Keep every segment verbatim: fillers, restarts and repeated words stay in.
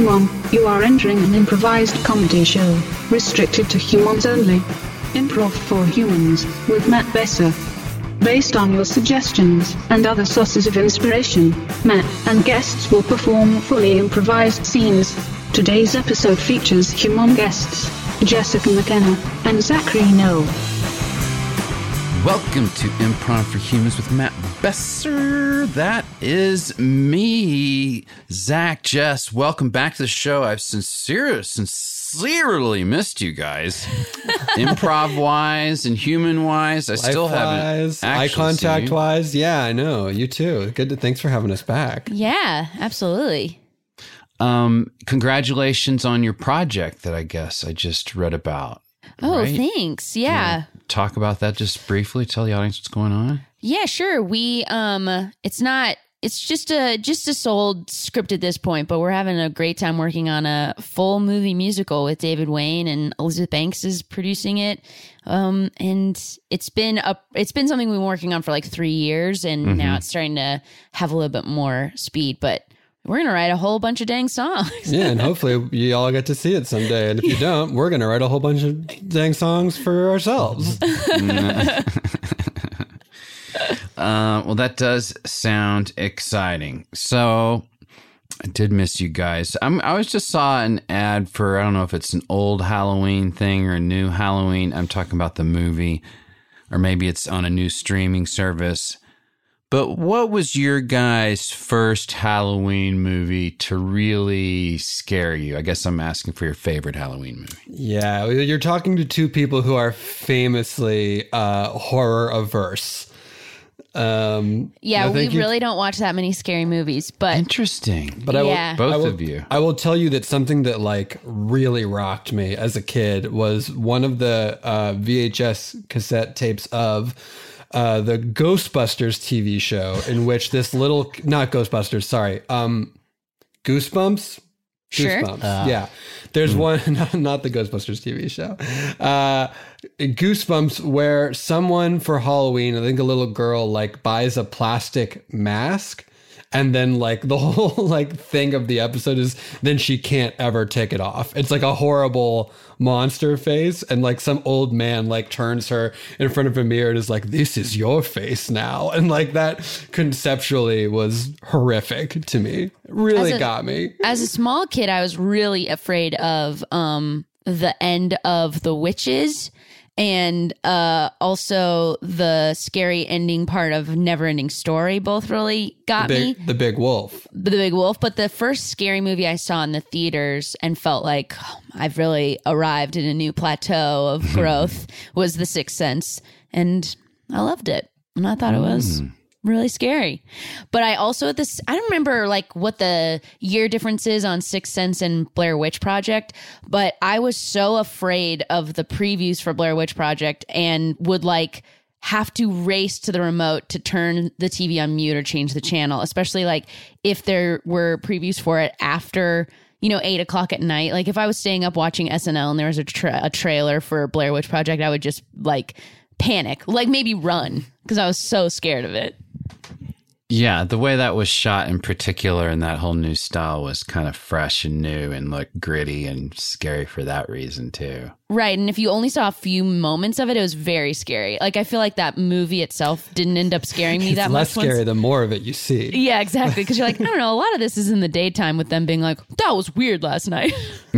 everyone, you are entering an improvised comedy show, restricted to humans only. Improv for Humans, with Matt Besser. Based on your suggestions and other sources of inspiration, Matt and guests will perform fully improvised scenes. Today's episode features human guests, Jessica McKenna and Zachary Noel. Welcome to Improv for Humans with Matt Besser. That is me, Zach, Jess. Welcome back to the show. I've sincere, sincerely missed you guys. Improv-wise and human-wise, I still haven't eye contact-wise. Yeah, I know. You too. Good. To, thanks for having us back. Yeah, absolutely. Um, congratulations on your project that I guess I just read about. Oh, right? Thanks. Yeah. Talk about that just briefly. Tell the audience what's going on. Yeah, sure. We um it's not it's just a just a sold script at this point, but we're having a great time working on a full movie musical with David Wayne, and Elizabeth Banks is producing it. Um and it's been a it's been something we've been working on for like three years, and mm-hmm. now it's starting to have a little bit more speed, but we're going to write a whole bunch of dang songs. Yeah, and hopefully you all get to see it someday. And if you don't, we're going to write a whole bunch of dang songs for ourselves. uh, well, that does sound exciting. So I did miss you guys. I'm, I was just saw an ad for, I don't know if it's an old Halloween thing or a new Halloween. I'm talking about the movie, or maybe it's on a new streaming service. But what was your guys' first Halloween movie to really scare you? I guess I'm asking for your favorite Halloween movie. Yeah, you're talking to two people who are famously uh, horror averse. Um, yeah, we you, really don't watch that many scary movies, but interesting. But I will, yeah. both I will, of you. I will tell you that something that like really rocked me as a kid was one of the uh, V H S cassette tapes of Uh, the Ghostbusters T V show, in which this little, not Ghostbusters, sorry, um, Goosebumps? Sure. Goosebumps, uh, yeah. There's mm. one, not, not the Ghostbusters T V show, uh, Goosebumps, where someone for Halloween, I think a little girl, like buys a plastic mask. And then like the whole like thing of the episode is then she can't ever take it off. It's like a horrible monster face. And like some old man like turns her in front of a mirror and is like, this is your face now. And like that conceptually was horrific to me. It really a, got me. As a small kid, I was really afraid of um, the end of The Witches. And uh, also the scary ending part of Neverending Story both really got the big, me. The Big Wolf. The Big Wolf. But the first scary movie I saw in the theaters and felt like oh, I've really arrived in a new plateau of growth was The Sixth Sense. And I loved it. And I thought it was mm. really scary. But I also at this, I don't remember like what the year difference is on Sixth Sense and Blair Witch Project, but I was so afraid of the previews for Blair Witch Project and would like have to race to the remote to turn the T V on mute or change the channel, especially like if there were previews for it after, you know, eight o'clock at night. Like if I was staying up watching S N L and there was a, tra- a trailer for Blair Witch Project, I would just like panic, like maybe run because I was so scared of it. Yeah, the way that was shot in particular and that whole new style was kind of fresh and new and looked gritty and scary for that reason too. Right, and if you only saw a few moments of it, it was very scary. Like I feel like that movie itself didn't end up scaring me it's that much. It's less much. scary once. the more of it you see. Yeah, exactly, because you're like, I don't know, a lot of this is in the daytime with them being like, that was weird last night.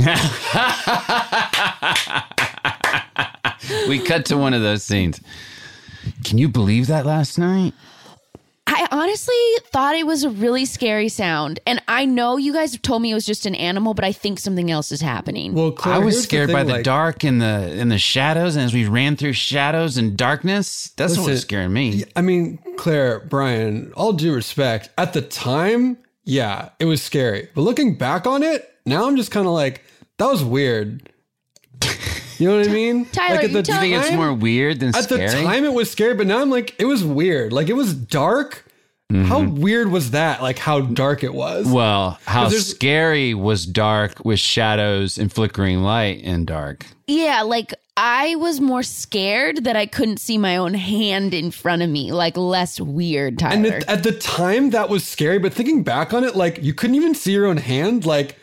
We cut to one of those scenes. Can you believe that last night? I honestly thought it was a really scary sound. And I know you guys have told me it was just an animal, but I think something else is happening. Well, Claire, I was scared the by thing, the like, dark and the and the shadows. And as we ran through shadows and darkness, that's listen, what was scaring me. I mean, Claire, Brian, all due respect, at the time, yeah, it was scary. But looking back on it, now I'm just kind of like, that was weird. You know what I mean? Tyler, like you, you think it's more weird than at scary? At the time, it was scary, but now I'm like, it was weird. Like, it was dark. Mm-hmm. How weird was that? Like, how dark it was? Well, how scary was dark with shadows and flickering light and dark? Yeah, like, I was more scared that I couldn't see my own hand in front of me, like less weird, Tyler. And at, at the time, that was scary, but thinking back on it, like, you couldn't even see your own hand, like,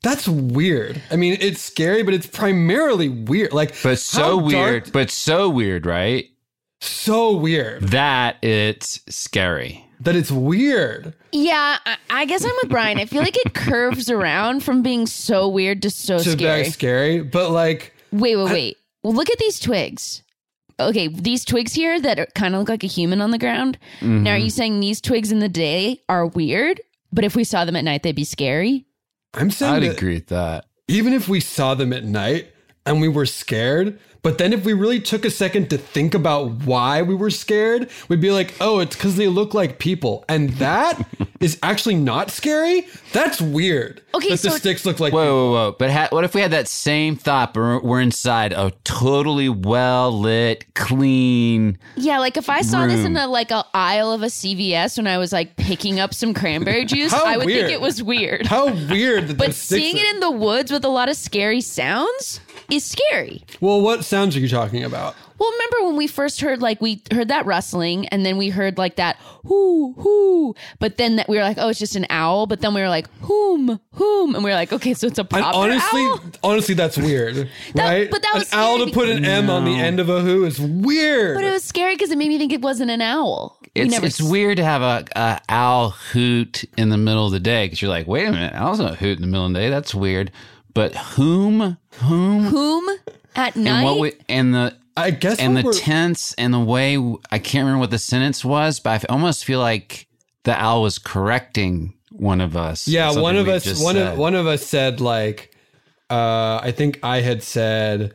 That's weird. I mean, it's scary, but it's primarily weird. Like, But so how weird, dark- but so weird, right? so weird That it's scary. that it's weird. Yeah, I, I guess I'm with Brian. I feel like it curves around from being so weird to so To scary. very scary, but like, Wait, wait, wait. Well, look at these twigs. Okay, these twigs here that kind of look like a human on the ground. Mm-hmm. Now, are you saying these twigs in the day are weird, but if we saw them at night, they'd be scary? I'm saying I'd that agree with that. even if we saw them at night and we were scared, but then if we really took a second to think about why we were scared, we'd be like, oh, it's because they look like people. And that is actually not scary. That's weird. Okay, that so- the sticks look like Whoa, people. whoa, whoa. But ha- what if we had that same thought, but we're, we're inside a totally well lit, clean. Yeah, like if I saw this in Room. a like a aisle of a C V S when I was like picking up some cranberry juice, How I would weird. think it was weird. How weird that But those sticks seeing are- it in the woods with a lot of scary sounds is scary. Well, what sounds are you talking about? Well, remember when we first heard like we heard that rustling and then we heard like that whoo whoo, but then that we were like, oh, it's just an owl. But then we were like, whom whom, and we were like, okay, so it's a And proper honestly, owl. honestly, that's weird, That- right? but that was an owl scary to put an M on the No. end of a who is weird. But it was scary because it made me think it wasn't an owl. We It's never it's s- weird to have a, a owl hoot in the middle of the day because you're like, wait a minute, owls don't hoot in the middle of the day. That's weird. But whom, whom, whom at night. and what we, and the I guess and what the we're- tense and the way I can't remember what the sentence was, but I f- almost feel like the owl was correcting one of us. Yeah, something one of we us just one said. of one of us said like uh I think I had said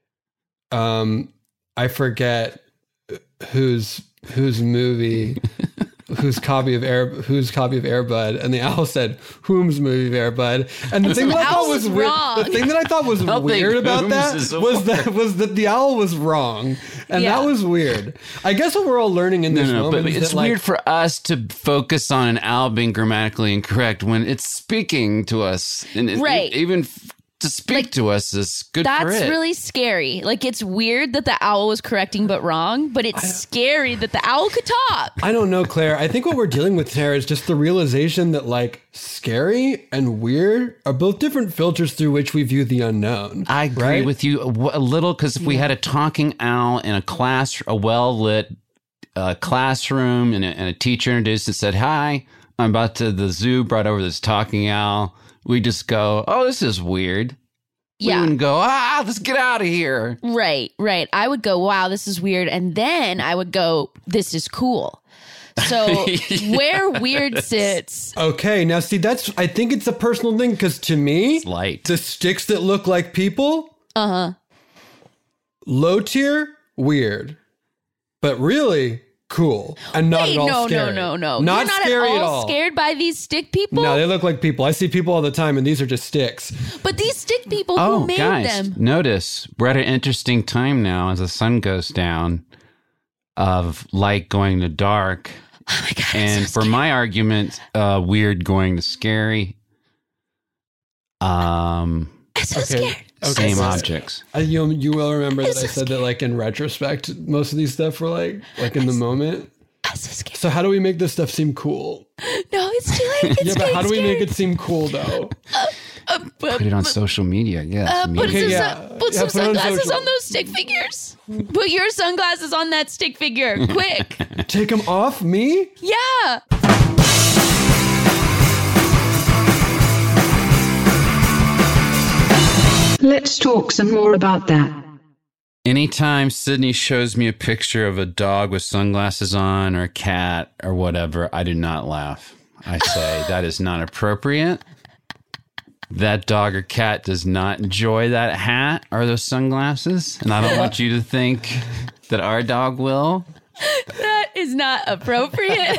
um I forget whose whose movie whose copy of Air whose copy of Air Bud, and the owl said whom's movie of Air Bud. And the thing that I owl thought was was weird wrong. the thing that I thought was don't weird think about whom's that is a was that was that the owl was wrong. And Yeah. that was weird. I guess what we're all learning in No, this no, no, moment but is it's that, like, weird for us to focus on an owl being grammatically incorrect when it's speaking to us, and it- Right. even f- to speak Like, to us is good for That's it. really scary. Like it's weird that the owl was correcting but wrong, but it's scary that the owl could talk. I don't know, Claire. I think what we're dealing with, Sarah, is just the realization that like scary and weird are both different filters through which we view the unknown. I agree right? with you a, w- a little because if we had a talking owl in a class, a well lit uh, classroom, and a, and a teacher introduced and said, "Hi, I'm about to the zoo. Brought over this talking owl." We just go, "Oh, this is weird." We Yeah. wouldn't go, "Ah, let's get out of here." Right, right. I would go, wow, this is weird. And then I would go, this is cool. So where weird sits, Okay, now see, that's I think it's a personal thing because to me, Light. the sticks that look like people, uh huh. low tier, weird, but really cool and not Wait, at all no, scary. no, no, no. Not You're not scary at all, at all. scared by these stick people? No, they look like people. I see people all the time, and these are just sticks. But these stick people, Oh, who made guys, them? notice we're at an interesting time now as the sun goes down of light going to dark. Oh my God. I'm And so for my argument, uh, weird going to scary. Um, I'm so Okay. scared. Okay, same so- objects. Uh, you you will remember that I'm I so said that like in retrospect, most of these stuff were like like in the moment. I'm so scared. So how do we make this stuff seem cool? No, it's too late. It's Yeah, but too how do we scary. make it seem cool though? Put it on social media. Yes. Uh, put media. some, Okay, sun- yeah. put Yeah, some put it on sunglasses social. on those stick figures. Put your sunglasses on that stick figure, quick! Take them off me? Yeah. Let's talk some more about that. Anytime Sydney shows me a picture of a dog with sunglasses on or a cat or whatever, I do not laugh. I say that is not appropriate. That dog or cat does not enjoy that hat or those sunglasses. And I don't want you to think that our dog will. That is not appropriate.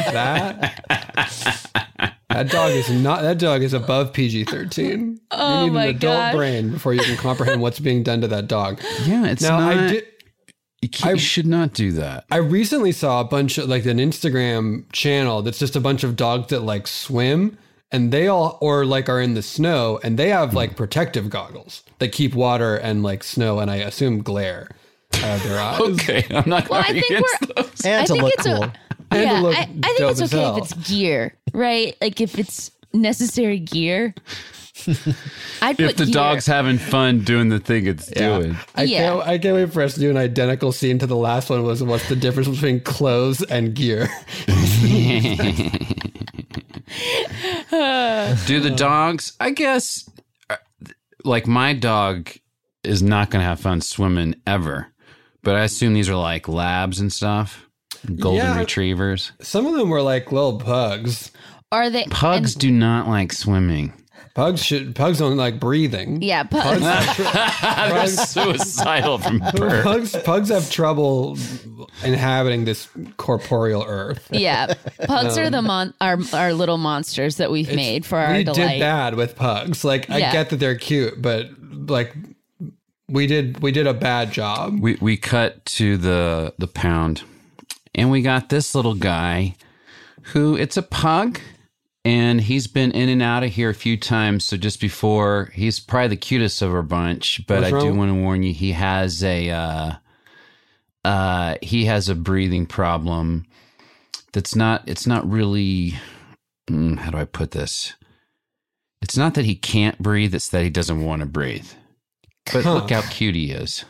That that dog is not. That dog is above P G thirteen. Oh you need my an adult God. brain before you can comprehend what's being done to that dog. Yeah, it's Now not. I did. you, can't- you should not do that. I recently saw a bunch of like an Instagram channel that's just a bunch of dogs that like swim and they all or like are in the snow and they have like protective goggles that keep water and like snow and I assume glare out of their eyes. Okay, I'm not Well, going I think against we're. those. And I to think look it's cool. a. And to Yeah, look I, I think dope it's as okay hell. if it's gear, right? Like if it's necessary gear. I'd put If the gear. dog's having fun doing the thing it's doing. I Yeah. can't. I can't wait for us to do an identical scene to the last one. Was what's the difference between clothes and gear? Do the dogs, I guess, uh, like my dog is not going to have fun swimming ever. But I assume these are like labs and stuff. Golden Yeah. retrievers. Some of them were like little pugs. Are they Pugs and- do not like swimming. Pugs should. Pugs don't like breathing. Yeah, pugs. They're suicidal from birth. Pugs. Pugs have trouble inhabiting this corporeal earth. Yeah, pugs are the mon- our our little monsters that we've made for our we delight. did bad with pugs. Like I Yeah. get that they're cute, but like we did we did a bad job. We we cut to the the pound, and we got this little guy, who it's a pug, and he's been in and out of here a few times. So just before, he's probably the cutest of our bunch. But What's I do wrong? want to warn you, he has a uh, uh, he has a breathing problem. That's not. It's not really. mm, How do I put this? It's not that he can't breathe. It's that he doesn't want to breathe. But Huh. look how cute he is.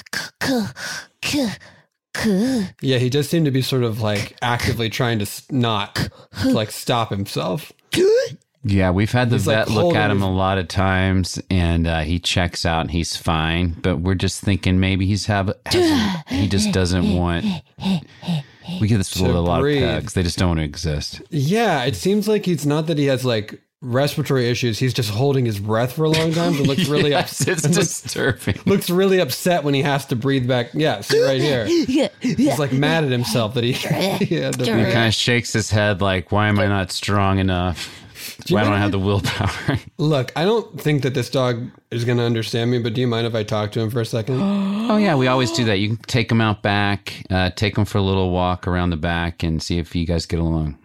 Yeah, he just seemed to be sort of like actively trying to s- not like stop himself. Yeah, we've had the He's, like, vet look holding at him his- a lot of times, and uh, he checks out and he's fine. But we're just thinking maybe he's have has, he just doesn't want. We get this with To a lot breathe. of pugs; they just don't want to exist. Yeah, it seems like he's not that he has like respiratory issues. He's just holding his breath for a long time. It looks really Yes, upset. it's disturbing. Looks really upset when he has to breathe back. Yeah, see right here. He's like mad at himself that he, he had to He breathe. kind of shakes his head like, "Why am I not strong enough? Why don't I have the willpower?" Look, I don't think that this dog is going to understand me, but do you mind if I talk to him for a second? Oh yeah, we always do that. You can take him out back, uh, take him for a little walk around the back, and see if you guys get along.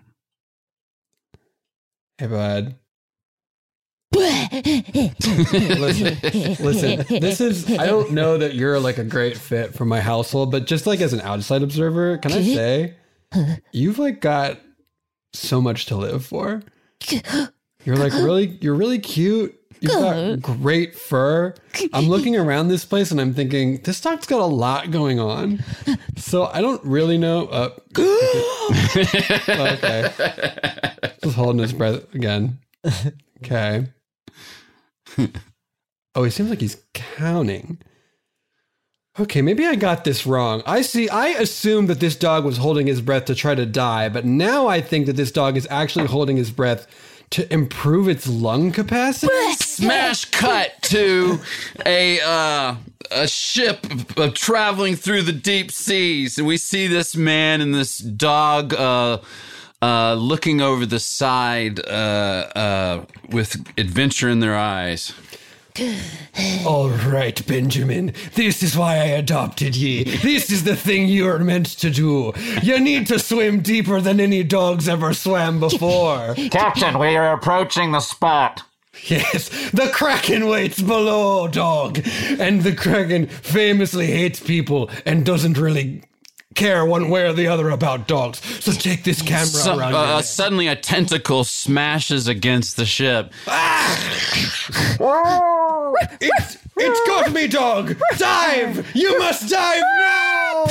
Hey, bud. listen, listen, this is, I don't know that you're like a great fit for my household, but just like as an outside observer, can I say, you've like got so much to live for. You're like really, you're really cute. You've got great fur. I'm looking around this place and I'm thinking, this dog's got a lot going on. So I don't really know. Uh, okay. Just holding his breath again. Okay. Oh, he seems like he's counting. Okay, maybe I got this wrong. I see. I assumed that this dog was holding his breath to try to die, but now I think that this dog is actually holding his breath to improve its lung capacity. Smash cut to a uh, a ship uh, traveling through the deep seas, and we see this man and this dog uh, uh, looking over the side uh, uh, with adventure in their eyes. All right, Benjamin. This is why I adopted ye. This is the thing you're meant to do. You need to swim deeper than any dogs ever swam before. Captain, we are approaching the spot. Yes, the Kraken waits below, dog. And the Kraken famously hates people and doesn't really care one way or the other about dogs. So take this camera So, around your uh, neck. suddenly, a tentacle smashes against the ship. It's, it's got me, dog. Dive! You must dive now!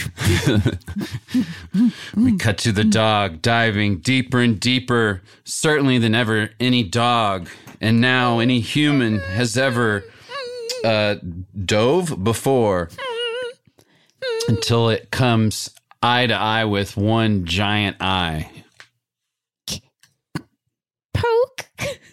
We cut to the dog diving deeper and deeper, certainly than ever any dog, and now any human has ever uh, dove before, until it comes eye to eye with one giant eye. Poke.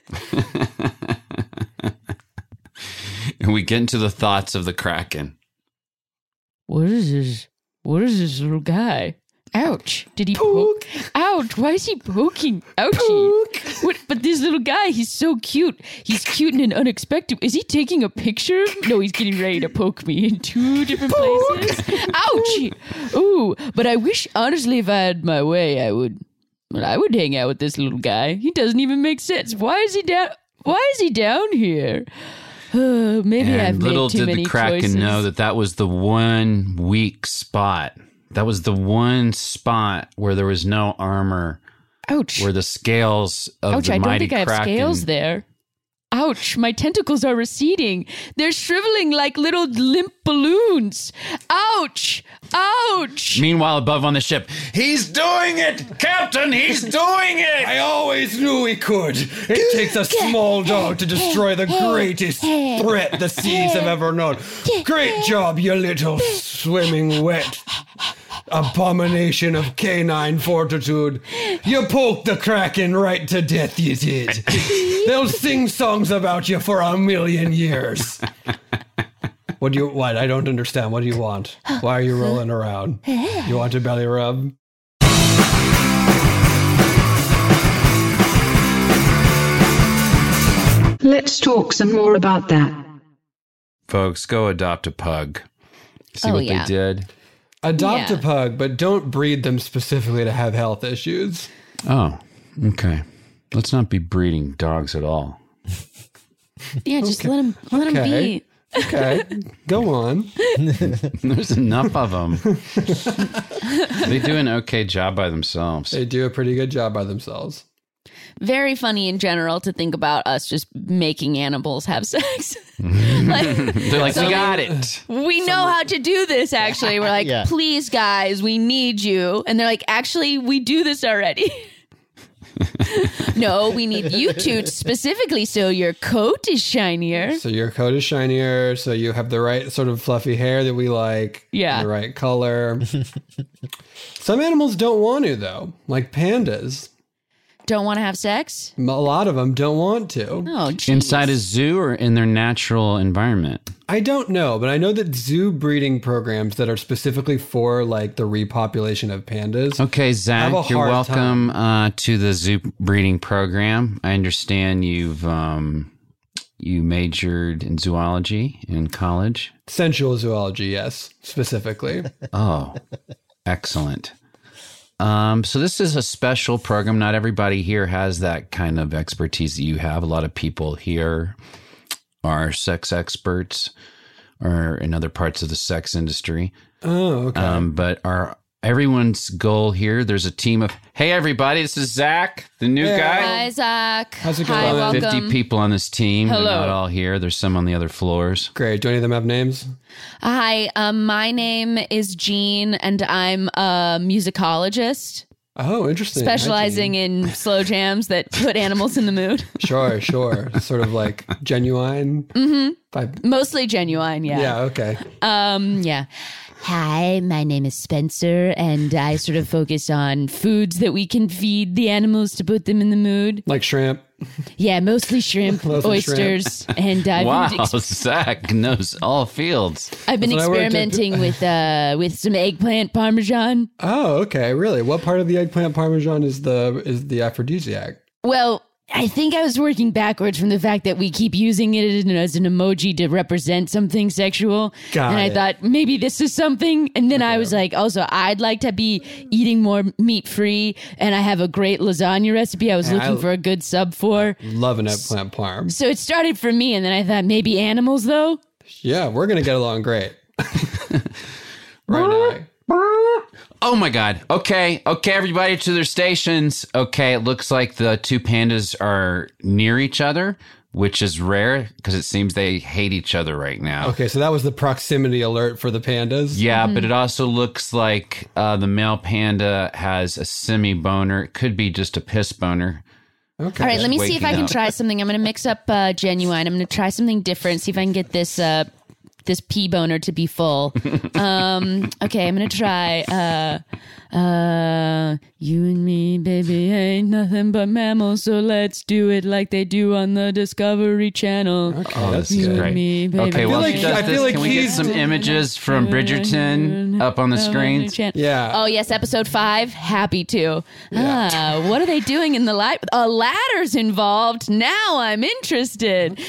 And we get into the thoughts of the Kraken. What is this? What is this little guy? Ouch. Did he poke? Ouch. Why is he poking? Ouchie. What? But this little guy, he's so cute. He's cute in an unexpected. Is he taking a picture? No, he's getting ready to poke me in two different places. Ouchie. Ooh. But I wish, honestly, if I had my way, I would. Well, I would hang out with this little guy. He doesn't even make sense. Why is he down? Why is he down here? Uh, maybe I've And made little too did many the Kraken choices. know that that was the one weak spot. That was the one spot where there was no armor Ouch. where the scales of Ouch, the I don't mighty think I have kraken. scales there. Ouch, my tentacles are receding. They're shriveling like little limp balloons. Ouch! Ouch! Meanwhile, above on the ship, he's doing it, Captain. He's doing it. I always knew he could. It takes a small dog to destroy the greatest threat the seas have ever known. Great job, you little swimming wet abomination of canine fortitude. You poked the Kraken right to death, you did. They'll sing songs about you for a million years. What do you, what? I don't understand. What do you want? Why are you rolling around? You want a belly rub? Let's talk some more about that. Folks, go adopt a pug. See Oh, what yeah. they did? Adopt Yeah. a pug, but don't breed them specifically to have health issues. Oh, okay. Let's not be breeding dogs at all. Yeah, just let him let him Okay. be. Okay, go on. There's enough of them. They do an okay job by themselves. They do a pretty good job by themselves. Very funny in general to think about us just making animals have sex. Like, They're like, we got it. we know how to do this, actually. We're like, Yeah. please, guys, we need you. And they're like, actually, we do this already. No, we need you two specifically so your coat is shinier. So your coat is shinier, so you have the right sort of fluffy hair that we like. Yeah. The right color. Some animals don't want to, though, like pandas. Don't want to have sex? A lot of them don't want to. Oh, geez. Inside a zoo or in their natural environment? I don't know, but I know that zoo breeding programs that are specifically for like the repopulation of pandas. Okay, Have a Zach, you're hard welcome uh, to the zoo breeding program. I understand you've um, you majored in zoology in college. Sensual zoology, yes, specifically. Oh, excellent. Um, so this is a special program. Not everybody here has that kind of expertise that you have. A lot of people here are sex experts or in other parts of the sex industry. Oh, okay. Um, but our everyone's goal here, there's a team of, hey, everybody, this is Zach, the new Hey. guy. Hi, Zach. How's it Hi, going? welcome. fifty people on this team. Hello. They're not all here. There's some on the other floors. Great. Do any of them have names? Hi, um, my name is Jean, and I'm a musicologist Oh, interesting. specializing in slow jams that put animals in the mood. Sure, sure. Sort of like genuine. Mm-hmm. Mostly genuine, yeah. Yeah, okay. Um, yeah. Hi, my name is Spencer, and I sort of focus on foods that we can feed the animals to put them in the mood. Like shrimp. Yeah, mostly shrimp, Mostly oysters, and I've Wow, been, ex- Zach knows all fields. I've been That's what I worked at- experimenting with uh with some eggplant parmesan. Oh, okay. Really? What part of the eggplant parmesan is the is the aphrodisiac? Well, I think I was working backwards from the fact that we keep using it as an emoji to represent something sexual. Got and I it. thought maybe this is something. And then I was like, also, I'd like to be eating more meat free. And I have a great lasagna recipe I was Yeah, looking I- for a good sub for. Love an eggplant parm. So it started for me. And then I thought maybe animals, though. Yeah, we're gonna get along great. Right now. Oh my God. Okay. Okay, everybody to their stations. Okay, it looks like the two pandas are near each other, which is rare because it seems they hate each other right now. Okay, so that was the proximity alert for the pandas. Yeah, but it also looks like uh, the male panda has a semi boner. It could be just a piss boner. Okay. All right, let me see if I waking can up. try something. I'm going to mix up uh, genuine. I'm going to try something different. See if I can get this uh, this pea boner to be full. Um, okay, I'm going to try. Uh, uh, you and me, baby, ain't nothing but mammals, so let's do it like they do on the Discovery Channel. Oh, this You is and great. me, baby. Okay, I feel well, like- she does I this. feel like Can we get he's- some images from Bridgerton up on the screen? Yeah. Oh yes, episode five. Happy to. Ah, what are they doing in the light? A ladder's involved. Now I'm interested.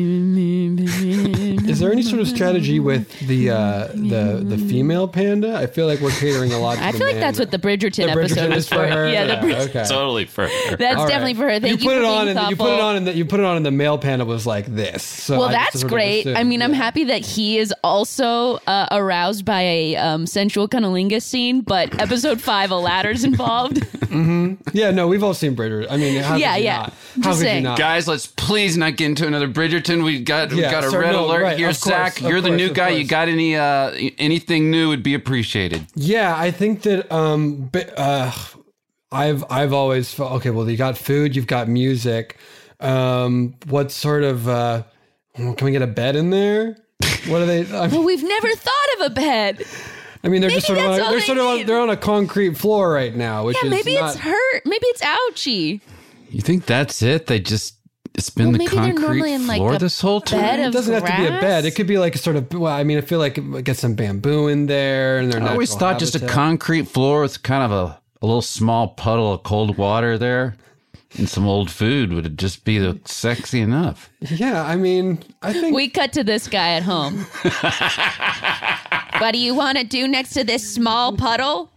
Is there any sort of strategy with the uh, the the female panda? I feel like we're catering a lot to I the feel like man. that's what the Bridgerton, The episode Bridgerton is for. her. Yeah, the Brid- okay. Totally for her. that's All definitely right. for her. Thank you, put for it being on, and you thoughtful. put it on, and the, you put it on, and the male panda was like this. So Well, I that's sort of great. assumed, I mean, I'm yeah. happy that he is also uh, aroused by a um, sensual cunnilingus scene, but episode five, a ladder's involved. Yeah, no, we've all seen Bridgerton. I mean, how Yeah, could you yeah. not? Just How could saying. you not? Guys, let's please not get into another Bridgerton. We got we Yeah, got a so red no, alert right, here, of course, Zach. of You're the course, new of guy. You course. got any uh anything new would be appreciated. Yeah, I think that um, bi- uh, I've I've always felt okay. Well, you got food, you've got music. Um, what sort of uh, can we get a bed in there? What are they? I Well, mean, we've never thought of a bed. I mean they're just sort Maybe of on that's a, all they're they sort of on, need. they're on a concrete floor right now, which Yeah, is maybe not, it's hurt. Maybe it's ouchy. You think that's it? They just it's been Well, the maybe they're concrete normally in, like, floor a this whole time. bed It of doesn't have to be a grass? bed. It could be like a sort of. Well, I mean, I feel like it get some bamboo in there, and they're. I always thought just a concrete floor with kind of a, a little small puddle of cold water there and some old food would just be the sexy enough. Yeah, I mean, I think. We cut to this guy at home. What do you want to do next to this small puddle?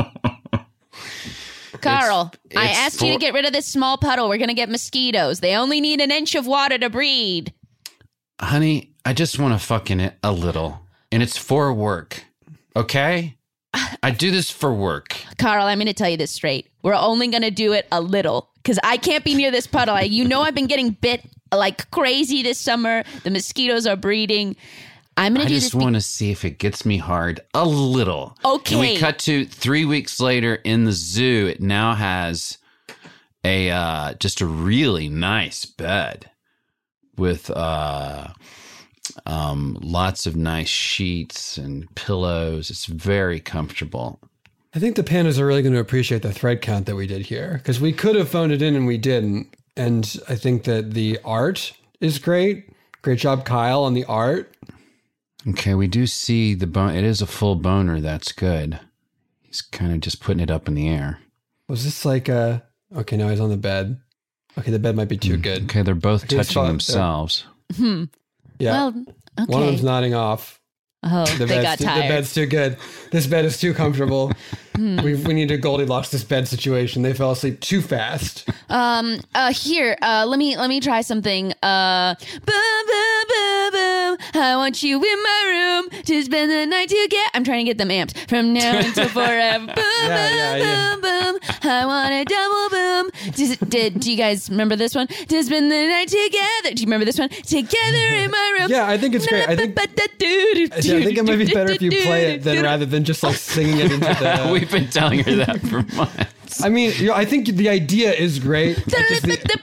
Carl, I it's asked you to for- get rid of this small puddle. We're going to get mosquitoes. They only need an inch of water to breed. Honey, I just want to fucking it a little. And it's for work. Okay? I do this for work. Carl, I'm going to tell you this straight. We're only going to do it a little because I can't be near this puddle. I, you know I've been getting bit like crazy this summer. The mosquitoes are breeding. I'm going I to do just this. be- want to see if it gets me hard a little. Okay. And we cut to three weeks later in the zoo. It now has a uh, just a really nice bed with uh, um, lots of nice sheets and pillows. It's very comfortable. I think the pandas are really going to appreciate the thread count that we did here because we could have phoned it in and we didn't. And I think that the art is great. Great job, Kyle, on the art. Okay, we do see the bone. It is a full boner. That's good. He's kind of just putting it up in the air. Was this like a. Okay, now he's on the bed. Okay, the bed might be too good. Okay, they're both Okay, it's touching fine. themselves. Yeah. Well, okay. One of them's nodding off. Oh, The they bed's, got too, tired. the bed's too good. This bed is too comfortable. we we need to Goldilocks this bed situation. They fell asleep too fast. Um. Uh. Here. Uh. Let me. Let me try something. Uh. Boom. Boom. Boom. Boom. I want you in my room to spend the night together. I'm trying to get them amped from now until forever. Boom. Yeah, yeah, boom. yeah. Boom. Boom. I want a double boom. Does it, did do you guys remember this one? To spend the night together. Do you remember this one? Together in my room. Yeah, I think it's great. I think Yeah, I think it might be better if you play it than rather than just like singing it into the. We've been telling her that for months. I mean, you know, I think the idea is great. It's just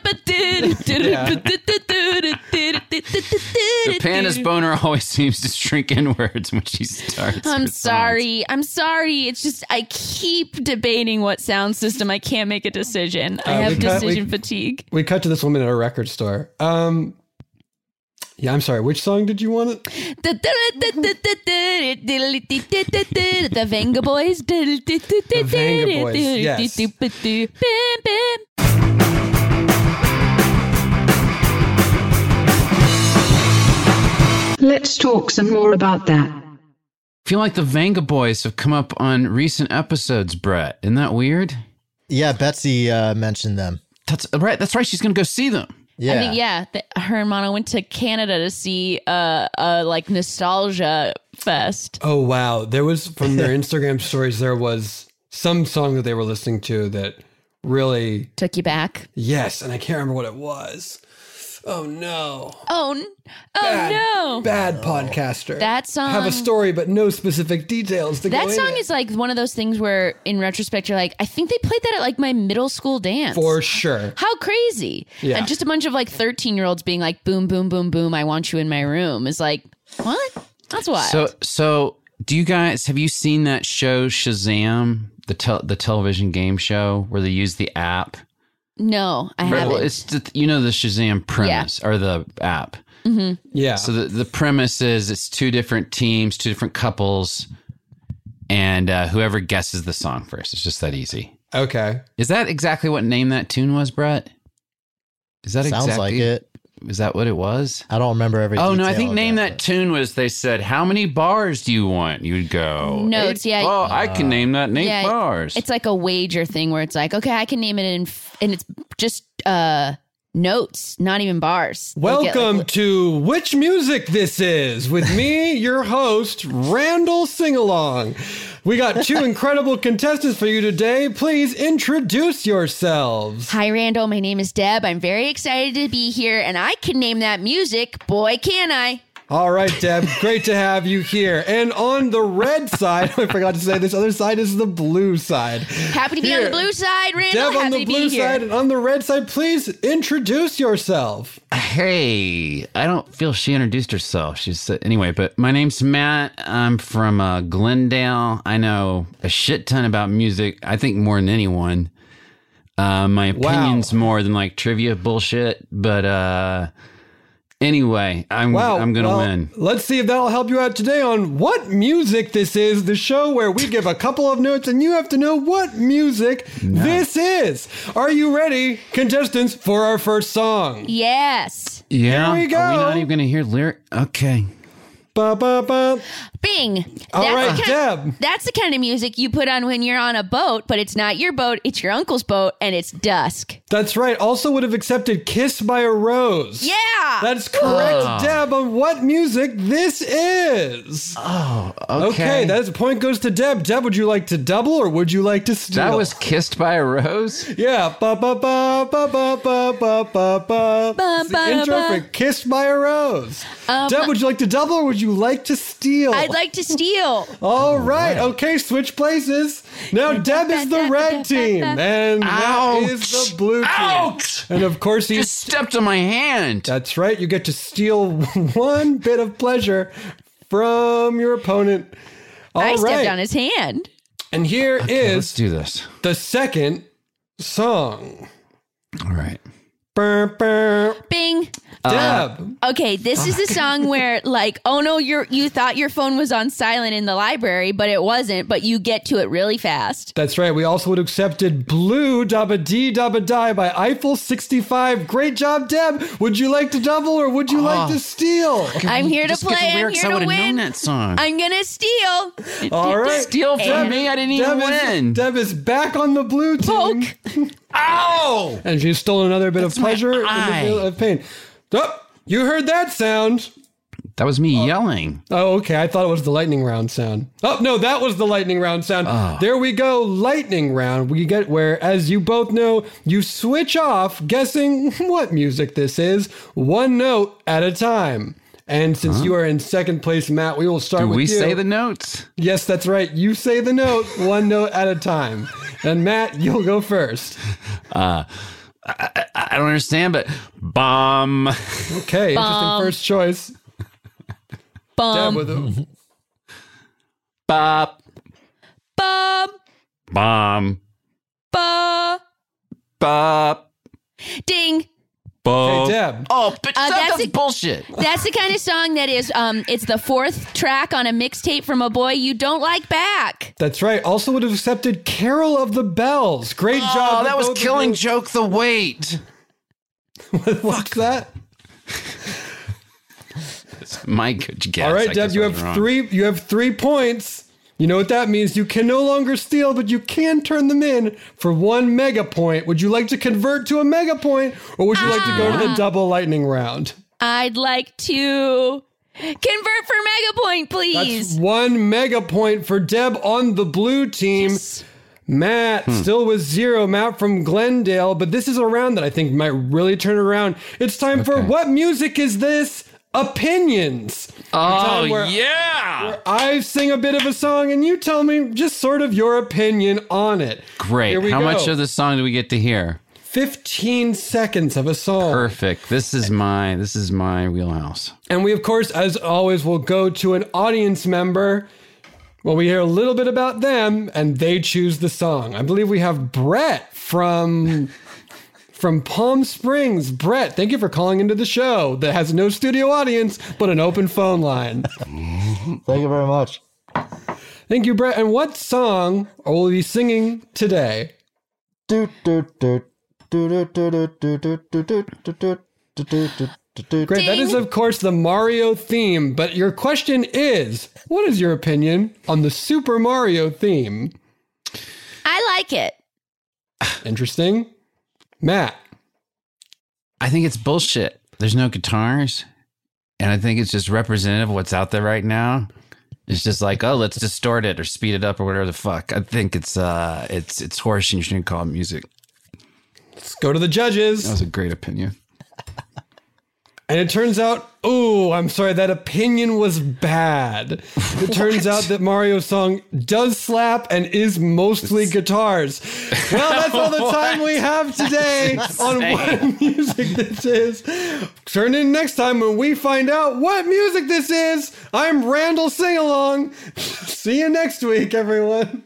the- The panda's boner always seems to shrink inwards when she starts. I'm with songs. sorry. I'm sorry. It's just I keep debating what sound system. I can't make a decision. I Uh, have we cut- decision we- fatigue. we cut to this woman at a record store. Um, yeah, I'm sorry. Which song did you want it? The Venga Boys. The Venga Boys, yes. Let's talk some more about that. I feel like the Venga Boys have come up on recent episodes, Brett. Isn't that weird? Yeah, Betsy uh, mentioned them. That's right. That's right. She's going to go see them. Yeah. I think yeah, the, her and Mono went to Canada to see uh, uh like nostalgia fest. Oh wow, there was from their Instagram stories. There was some song that they were listening to that really Took you back. yes, and I can't remember what it was. Oh no. Oh, n- oh Bad, no. Bad podcaster. That song- have a story, but no specific details to That go in song it. is like one of those things where, in retrospect, you're like, I think they played that at like my middle school dance. for sure. How crazy. Yeah. And just a bunch of like thirteen year olds being like, boom, boom, boom, boom, I want you in my room is like, what? That's wild. So, so do you guys have you seen that show Shazam, the tel- the television game show where they use the app? no, I haven't. Well, it's the, you know the Shazam premise or the app. Yeah. So the, the premise is it's two different teams, two different couples, and uh, whoever guesses the song first. It's just that easy. okay. Is that exactly what name that tune was, Brett? Is that Sounds exactly? like it. Is that what it was? I don't remember every Oh no, I detail think of name that, that tune was. They said, "How many bars do you want?" You'd go Notes, "Eight yeah. bar- I can name that in eight Yeah, bars. It's like a wager thing where it's like, okay, I can name it in, f- and it's just uh notes, not even bars. They'll get, Welcome like, to Which Music This Is with me, your host, Randall Singalong. We got two incredible contestants for you today. Please introduce yourselves. Hi, Randall. My name is Deb. I'm very excited to be here, and I can name that music. Boy, can I. All right, Deb, great to have you here. And on the red side, I forgot to say this other side is the blue side. Happy to be on Here. the blue side, Randall. Deb on Happy the to blue be here. side and on the red side, please introduce yourself. Hey, I don't feel she introduced herself. She said, anyway, but my name's Matt. I'm from uh, Glendale. I know a shit ton about music. I think more than anyone. Uh, my opinion's Wow. more than like trivia bullshit, but uh, anyway, I'm Wow. I'm gonna well, win. Let's see if that'll help you out today on What Music This Is, the show where we give a couple of notes and you have to know what music this is. Are you ready, contestants, for our first song? Yes. Yeah, Here we go. Are we not even gonna hear lyric? Okay. Ba, ba, ba. Bing. All That's right, the kind, Deb. That's the kind of music you put on when you're on a boat, but it's not your boat, it's your uncle's boat, and it's dusk. That's right. Also would have accepted Kiss by a Rose. Yeah. That's correct, Deb, on what music this is. Oh, Okay, okay. that point goes to Deb. Deb, would you like to double or would you like to steal? that was Kissed by a Rose? Yeah. Ba ba ba ba ba ba ba ba ba. Ba, It's the ba, intro ba. for Kissed by a Rose. Um, Deb, would you like to double or would you like to steal? I'd like to steal. All right. Okay, switch places. Now Deb is the red team and Matt is Ouch. the blue team. Ouch! And of course he's Just stepped on my hand. That's right. You get to steal one bit of pleasure from your opponent. All I right. stepped on his hand. And here Okay, let's is do this. the second song. All right. Burr, burr. Bing. Deb. Okay, this is the song where, like, oh no, you're you thought your phone was on silent in the library, but it wasn't. But you get to it really fast. That's right. We also would have accepted Blue Dabba Dee Dabba Die by Eiffel sixty-five. Great job, Deb. Would you like to double or would you like to steal? I'm here to Just get play. the I'm lyrics, here I to would have known win. that song. I'm gonna steal. All right. Steal from Deb- me. I didn't Deb even is, win. Deb is back on the blue team. Poke. Ow! And she's stolen another bit That's of my pleasure and eye. a bit of pain. Oh, you heard that sound. That was me yelling. Oh, okay. I thought it was the lightning round sound. Oh, no, that was the lightning round sound. There we go. Lightning round. We get where, as you both know, you switch off guessing what music this is, one note at a time. And since you are in second place, Matt, we will start Do with we you. say the notes? Yes, that's right. You say the note, one note at a time. And Matt, you'll go first. I, I don't understand, but bomb. Okay, interesting Bum. first choice. Deb Bum. with a, Bop. Bum. Bomb. Ba. Bop. Ding. Bop. Hey, Deb. Oh, but Uh, that, that's that's a- bullshit. That's the kind of song that is. Um, it's the fourth track on a mixtape from a boy you don't like back. That's right. Also would have accepted Carol of the Bells. Great job. Oh, to that was both of Killing you. Joke the Weight. What's that? My good guess. All right, I Deb, guess you I was have wrong. three. You have three points. You know what that means. You can no longer steal, but you can turn them in for one mega point. Would you like to convert to a mega point, or would you like to go to the double lightning round? I'd like to convert for Mega Point, That's please. one mega point for Deb on the blue team. Yes. Matt still with zero. Matt from Glendale, but this is a round that I think might really turn around. It's time for Okay. What Music Is This? Opinions. Oh, time where- yeah. I sing a bit of a song and you tell me just sort of your opinion on it. Great. Here we How go. much of the song do we get to hear? fifteen seconds of a song. Perfect. This is my this is my wheelhouse. And we, of course, as always, will go to an audience member. Well, we hear a little bit about them and they choose the song. I believe we have Brett from from Palm Springs. Brett, thank you for calling into the show that has no studio audience, but an open phone line. Thank you very much. Thank you, Brett. And what song will we be singing today? Do, do, do, do, do, do, do, do, do, do, do, do, do, do, do, do. Great. That is, of course, the Mario theme. But your question is, what is your opinion on the Super Mario theme? I like it. Interesting. Matt. I I think it's bullshit. There's no guitars. And I think it's just representative of what's out there right now. It's just like, oh, let's distort it or speed it up or whatever the fuck. I think it's uh, it's it's horseshit. You shouldn't call it music. Let's go to the judges. That was a great opinion. And it turns out, oh, I'm sorry, that opinion was bad. It turns out that Mario's song does slap and is mostly guitars. Well, that's all the time we have today on what music this is. Turn in next time when we find out what music this is. I'm Randall Singalong. See you next week, everyone.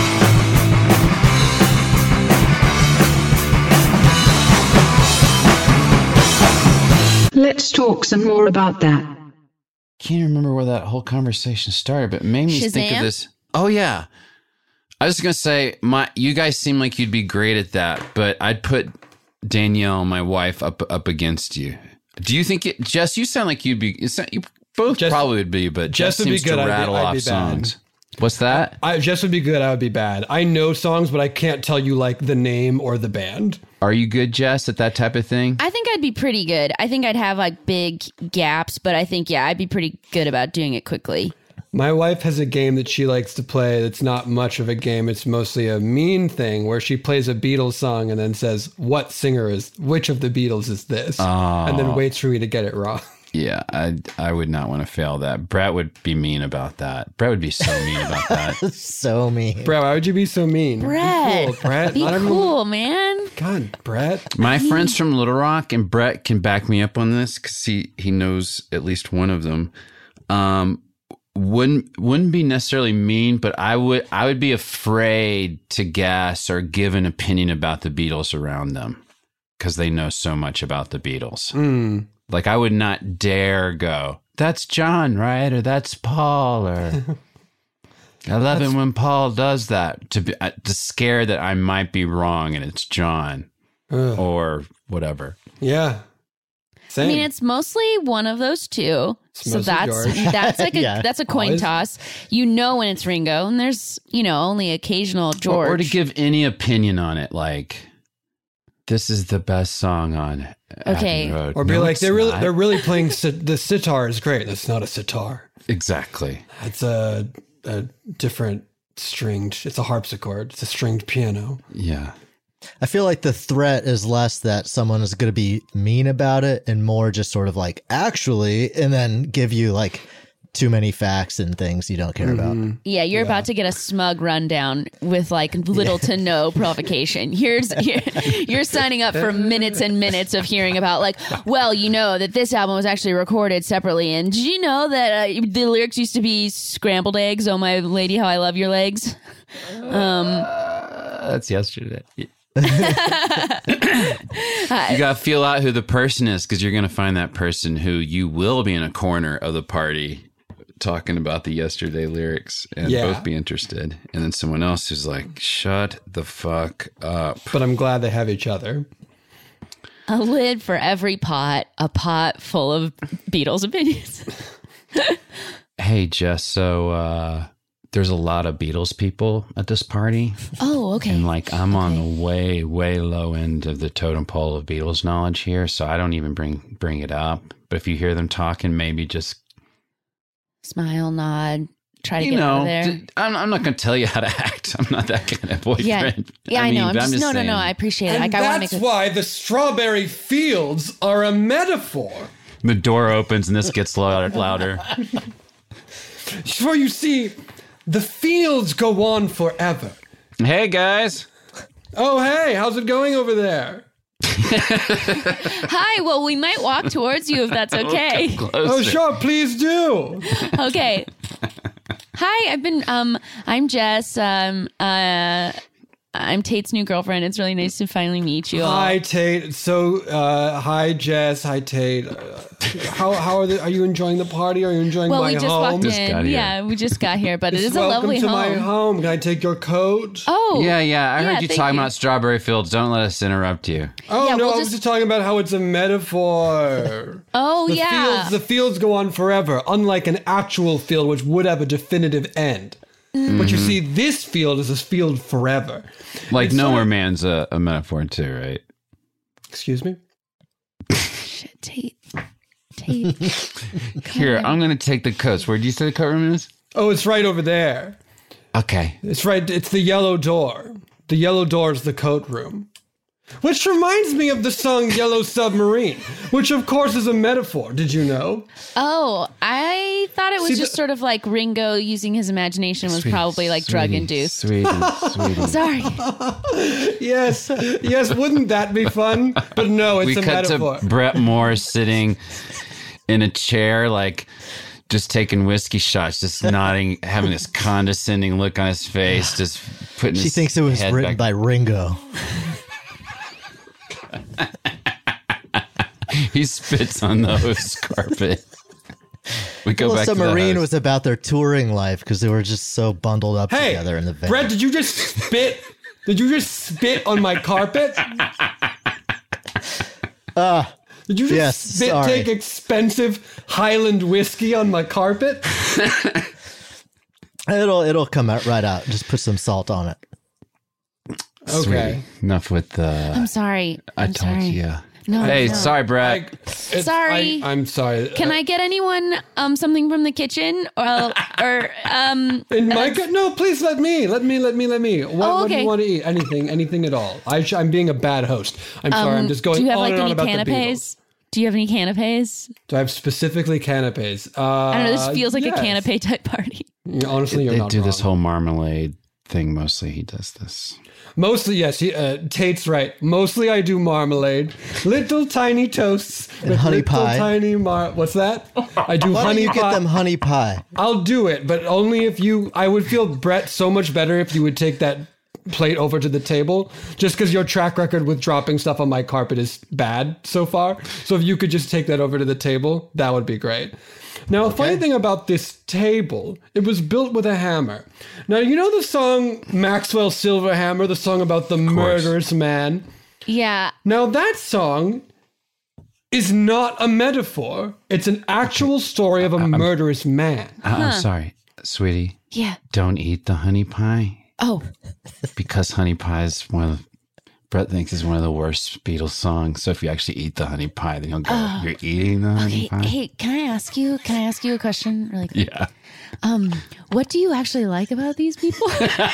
Let's talk some more about that. Can't remember where that whole conversation started, but it made me think of Shazam? this. Oh yeah, I was gonna say my you guys seem like you'd be great at that, but I'd put Danielle, my wife, up up against you. Do you think it, Jess? You sound like you'd be. You, sound, you both Jess- probably would be, but Jess, Jess would be seems good, to I'd be- rattle I'd off be bad. songs. What's that? I Jess would be good. I would be bad. I know songs, but I can't tell you like the name or the band. Are you good, Jess, at that type of thing? I think I'd be pretty good. I think I'd have like big gaps, but I think, yeah, I'd be pretty good about doing it quickly. My wife has a game that she likes to play that's not much of a game. It's mostly a mean thing where she plays a Beatles song and then says, what singer is, which of the Beatles is this? And then waits for me to get it wrong. Yeah, I I would not want to fail that. Brett would be mean about that. Brett would be so mean about that. So mean. Brett, why would you be so mean? Brett, Be cool, Brett. be Not everyone- cool, man. God, Brett. My friends from Little Rock, and Brett can back me up on this because he, he knows at least one of them. Um, wouldn't wouldn't be necessarily mean, but I would I would be afraid to guess or give an opinion about the Beatles around them because they know so much about the Beatles. Mm. Like I would not dare go, that's John, right? Or that's Paul. Or I love it when Paul does that to be uh, to scare that I might be wrong and it's John Ugh. or whatever. Yeah. Same. I mean, it's mostly one of those two. It's So mostly that's George. that's like a Yeah. that's a coin Always. toss. You know when it's Ringo, and there's you know only occasional George. Or, or to give any opinion on it, like this is the best song on Okay. Abbey Road. or be No, like, it's they're really not. they're really playing si- the sitar is great. That's not a sitar. Exactly. It's a a different stringed. It's a harpsichord. It's a stringed piano. Yeah. I feel like the threat is less that someone is going to be mean about it and more just sort of like, actually, and then give you like too many facts and things you don't care about. Yeah, you're about to get a smug rundown with like little to no provocation. Here's here, you're signing up for minutes and minutes of hearing about like, well, you know that this album was actually recorded separately, and did you know that uh, the lyrics used to be scrambled eggs? Oh my lady, how I love your legs. That's yesterday. You got to feel out who the person is because you're going to find that person who you will be in a corner of the party talking about the yesterday lyrics and Yeah. both be interested. And then someone else who's like, shut the fuck up. But I'm glad they have each other. A lid for every pot, a pot full of Beatles opinions. Hey, Jess, so uh, there's a lot of Beatles people at this party. Oh, okay. And like I'm on the way, way low end of the totem pole of Beatles knowledge here, so I don't even bring bring it up. But if you hear them talking, maybe just Smile, nod, try to you get out know, of there. d- I'm, I'm not going to tell you how to act. I'm not that kind of boyfriend. Yeah, yeah, I, mean, know. I'm but just, no, no, saying, no. I appreciate it. And Like, I want to that's make. A, why the strawberry fields are a metaphor. the door opens and this gets louder. louder. For you see, the fields go on forever. Hey guys, Oh, hey, how's it going over there? Hi. Well, we might walk towards you if that's okay. Oh, closer. sure, please do. Okay. Hi. I've been. Um. I'm Jess. Um. Uh. I'm Tate's new girlfriend. It's really nice to finally meet you all. Hi, Tate. So, uh, hi, Jess. Hi, Tate. Uh, how how are the, are you enjoying the party? Are you enjoying Well, my we just home? walked Just in. got here. Yeah, we just got here, but it is a Welcome lovely to home. my home. Can I take your coat? Oh. Yeah, yeah. I Yeah, heard you thank talking you. about strawberry fields. Don't let us interrupt you. Oh, Yeah, no, we'll I was just- just talking about how it's a metaphor. Oh The yeah. fields, the fields go on forever, unlike an actual field which would have a definitive end. But you see, this field is a field forever. Like It's Nowhere sort of- Man's a, a metaphor too, right? Excuse me? tape. Here, I'm going to take the coats. Where do you say the coat room is? Oh, it's right over there. Okay. It's right. It's the yellow door. The yellow door is the coat room. Which reminds me of the song Yellow Submarine, which of course is a metaphor. Did you know? Oh, I thought it was See, just the- sort of like Ringo using his imagination was Sweetie, probably like drug sweetie, induced. Sweetie, sweetie. Sorry. Yes. Yes. Wouldn't that be fun? But no, it's We a cut metaphor. to Brett Moore sitting in a chair, like just taking whiskey shots, just nodding, having this condescending look on his face, just putting She his thinks it was head written back. by Ringo. He spits on the host carpet. We go Well, back Submarine to the host. was about their touring life because they were just so bundled up Hey, together in the van. Brett, did you just spit? Did you just spit on my carpet? Uh, Did you just yes, spit sorry. take expensive Highland whiskey on my carpet? it'll it'll come out right out. Just put some salt on it. Okay. Sweetie, enough with the. I'm sorry. I I'm told sorry. you. No, Hey, no. sorry, I, Brett. it's- Sorry. I, I'm sorry. Can I get anyone um something from the kitchen or or um In my co- no, please let me, let me, let me, let me. What, Oh, what do okay. you want to eat? Anything, anything at all. I sh- I'm being a bad host. I'm sorry. I'm just going do you have on like and on any about the Beatles. canapes? Do you have any canapes? Do I have specifically canapes? Uh, I don't know. This feels like yes. a canapé type party. Honestly, you're They not do wrong. this whole marmalade thing. Mostly, he does this. Mostly, yes. He, uh, Tate's right. Mostly, I do marmalade, little tiny toasts with honey little pie. tiny mar. What's that? I do Why honey don't you pie. get them honey pie? I'll do it, but only if you. I would feel Brett so much better if you would take that plate over to the table, just because your track record with dropping stuff on my carpet is bad so far. So if you could just take that over to the table, that would be great. Now, a funny thing about this table, it was built with a hammer. Now, you know the song Maxwell Silverhammer, the song about the murderous man? Yeah. Now, that song is not a metaphor. It's an actual story of a murderous man. Uh, I'm sorry, sweetie. Yeah. Don't eat the honey pie Oh. because honey pie is one of. Brett thinks is one of the worst Beatles songs. So if you actually eat the honey pie, then he'll go, "You're eating the honey Hey, pie." hey, can I ask you? Can I ask you a question? Really quick? Yeah. Um, what do you actually like about these people?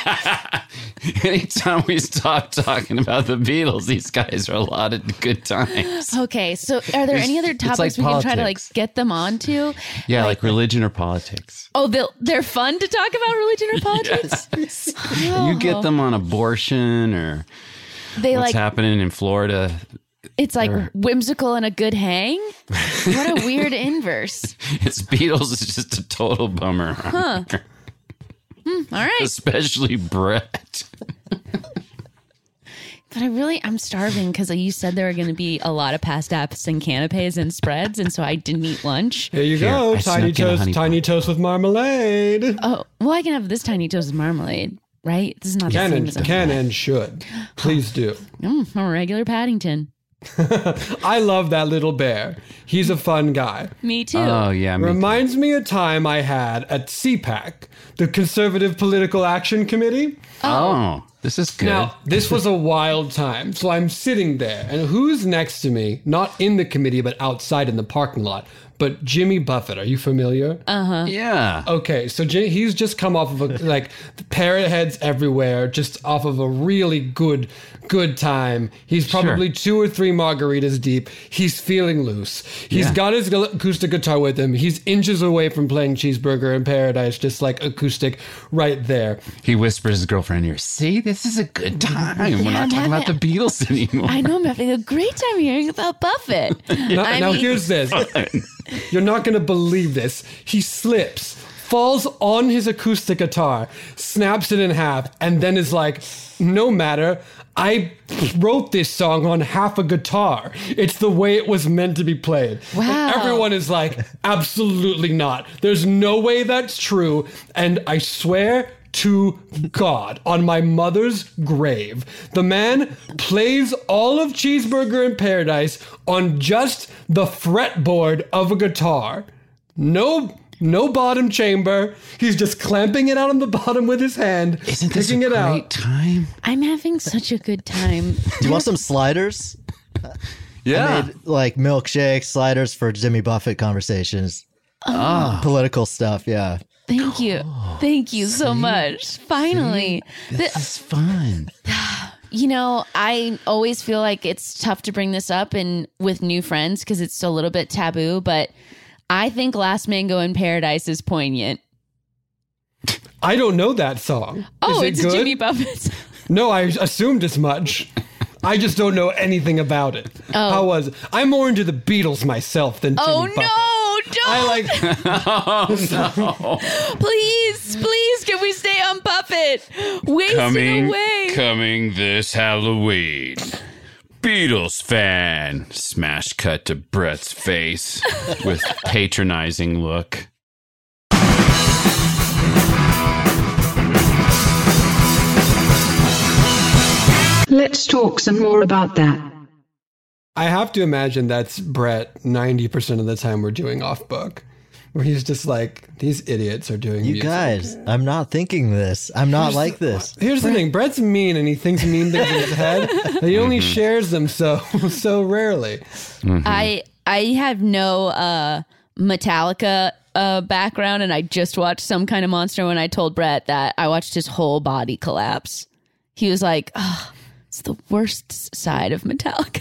Anytime we stop talking about the Beatles, these guys are a lot of good times. Okay, so are there any other it's topics like we can try to like politics. get them onto? Yeah, like, religion or politics. Oh, they'll, they're fun to talk about religion or politics. You get them on abortion or They what's like happening in Florida. it's like whimsical and a good hang. What a weird inverse. It's Beatles is just a total bummer. All right, Especially Brett. but I really I'm starving because you said there were going to be a lot of past apps and canapes and spreads, and so I didn't eat lunch. Here you Here, go, I tiny snuck in a toast, honey tiny toast with marmalade. Oh, well, I can have this tiny toast with marmalade, right? This is not the Can same and, as a, can and should. Please do. Mm, a regular Paddington. I love that little bear. He's a fun guy. Me too. Oh, yeah. Me too. Reminds me of a time I had at C PAC, the Conservative Political Action Committee. Oh, this is good. Now, this was a wild time. So I'm sitting there, and who's next to me? Not in the committee, but outside in the parking lot. But Jimmy Buffett, are you familiar? yeah. Okay, so J- he's just come off of a like parrot heads everywhere, just off of a really good, good time. He's probably two or three margaritas deep. He's feeling loose. He's Yeah. got his gu- acoustic guitar with him. He's inches away from playing Cheeseburger in Paradise, just like acoustic right there. He whispers his girlfriend here, see, this is a good time. We're I'm not talking about the having- Beatles anymore. I know I'm having a great time hearing about Buffett. Now, I now mean, here's this. You're not going to believe this. He slips, falls on his acoustic guitar, snaps it in half, and then is like, no matter. I wrote this song on half a guitar. It's the way it was meant to be played. Wow. And everyone is like, absolutely not. There's no way that's true. And I swear to God, on my mother's grave, the man plays all of Cheeseburger in Paradise on just the fretboard of a guitar. No, no bottom chamber. He's just clamping it out on the bottom with his hand, Isn't this a picking it great out. time? I'm having such a good time. Do you want some sliders? Yeah. I made like milkshakes, sliders for Jimmy Buffett conversations, Oh, political stuff. Yeah. Thank you. Thank you so much. Finally. this is fun. You know, I always feel like it's tough to bring this up and with new friends because it's a little bit taboo, but I think Last Mango in Paradise is poignant. I don't know that song. Oh, Is it it's good? Jimmy Buffett. No, I assumed as much. I just don't know anything about it. Oh. How was it? I'm more into the Beatles myself than Jimmy Oh, Buffett. no, don't. I like. Oh, no. Please, please, can we stay on Buffett? Wasting coming, away. coming this Halloween. Beatles fan. Smash cut to Brett's face with patronizing look. Let's talk some more about that. I have to imagine that's Brett ninety percent of the time we're doing off book, where he's just like, these idiots are doing You music. guys, I'm not thinking this. I'm not like this. Here's the thing, Brett's mean and he thinks mean things in his head. And he only shares them so so rarely. I I have no uh, Metallica uh, background, and I just watched Some Kind of Monster when I told Brett that I watched his whole body collapse. He was like, oh, it's the worst side of Metallica.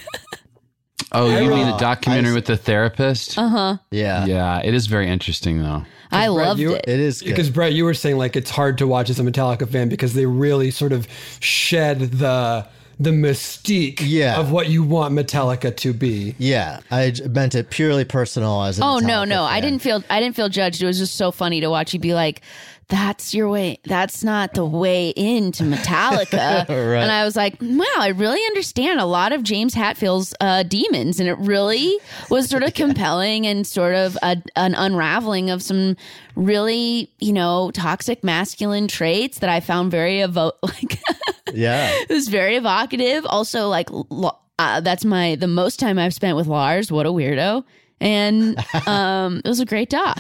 Oh, you mean the Uh, documentary I- with the therapist? Uh-huh. Yeah. Yeah, it is very interesting, though. I Brett, loved you- it. It is good. Because Brett, you were saying like it's hard to watch as a Metallica fan because they really sort of shed the the mystique Yeah. of what you want Metallica to be. Yeah, I j- meant it purely personal as a Oh no, Metallica no, I fan. didn't feel I didn't feel judged. It was just so funny to watch you be like, "That's your way. That's not the way into Metallica." Right. And I was like, "Wow, I really understand a lot of James Hetfield's uh, demons," and it really was sort of compelling and sort of a, an unraveling of some really, you know, toxic masculine traits that I found very evo- like. Yeah. It was very evocative. Also, like lo- uh, that's my the most time I've spent with Lars. What a weirdo! And um, it was a great doc.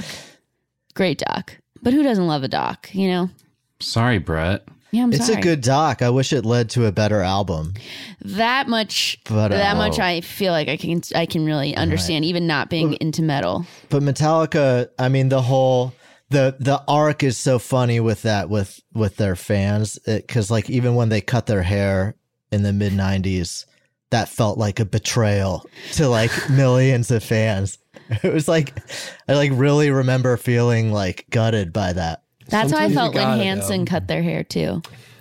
Great doc. But who doesn't love a doc? You know? Sorry, Brett. Yeah, I'm It's sorry. a good doc. I wish it led to a better album. that much. But, uh, that much I feel like I can I can really understand, even not being into metal. But Metallica, I mean, the whole the the arc is so funny with that with with their fans because like even when they cut their hair in the mid nineties, that felt like a betrayal to like millions of fans. It was like I like really remember feeling like gutted by that. That's Sometimes you how I felt when gotta, Hanson though. cut their hair too.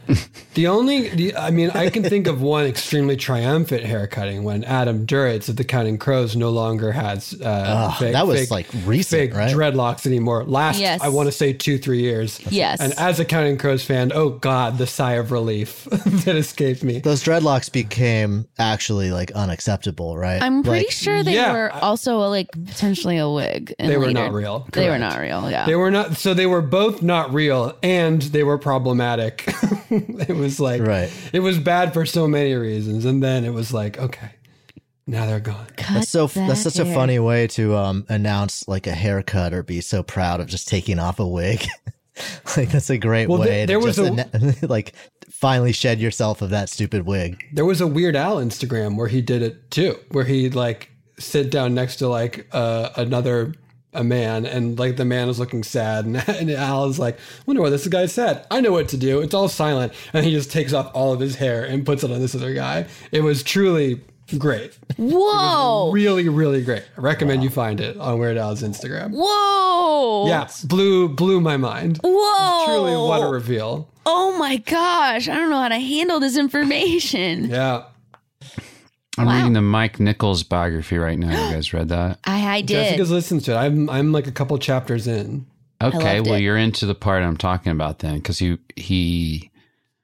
The only, the, I mean, I can think of one extremely triumphant haircutting when Adam Duritz of the Counting Crows no longer has uh, fake, that was, fake- like, recent, fake right? dreadlocks anymore. Last, Yes. I want to say two, three years. Yes. And as a Counting Crows fan, oh God, the sigh of relief that escaped me. Those dreadlocks became actually like unacceptable, right? I'm pretty Like, sure they yeah, were I- also like potentially a wig. in They were later- not real, They were correct. not real. Yeah. They were not, so they were both not real and they were problematic. It was like, Right. it was bad for so many reasons. And then it was like, okay, now they're gone. That's so Cut that's that such a hair. funny way to um announce like a haircut or be so proud of just taking off a wig. Like that's a great Well, way there- there to was just a- anna- like finally shed yourself of that stupid wig. There was a Weird Al Instagram where he did it too, where he'd like sit down next to like uh, another a man, and like the man is looking sad, and, and Al is like, "Wonder what this guy's sad. I know what to do. It's all silent." And he just takes off all of his hair and puts it on this other guy. It was truly great, Whoa. really, really great. I recommend you find it on Weird Al's Instagram. Whoa. Yeah, blew blew my mind. Whoa. Truly, what a reveal. Oh my gosh. I don't know how to handle this information. Yeah. I'm Wow. reading the Mike Nichols biography right now. You guys read that? I, I did. Jessica's listens to it. I'm I'm like a couple chapters in. Okay, loved well, it. you're into the part I'm talking about then, because he he.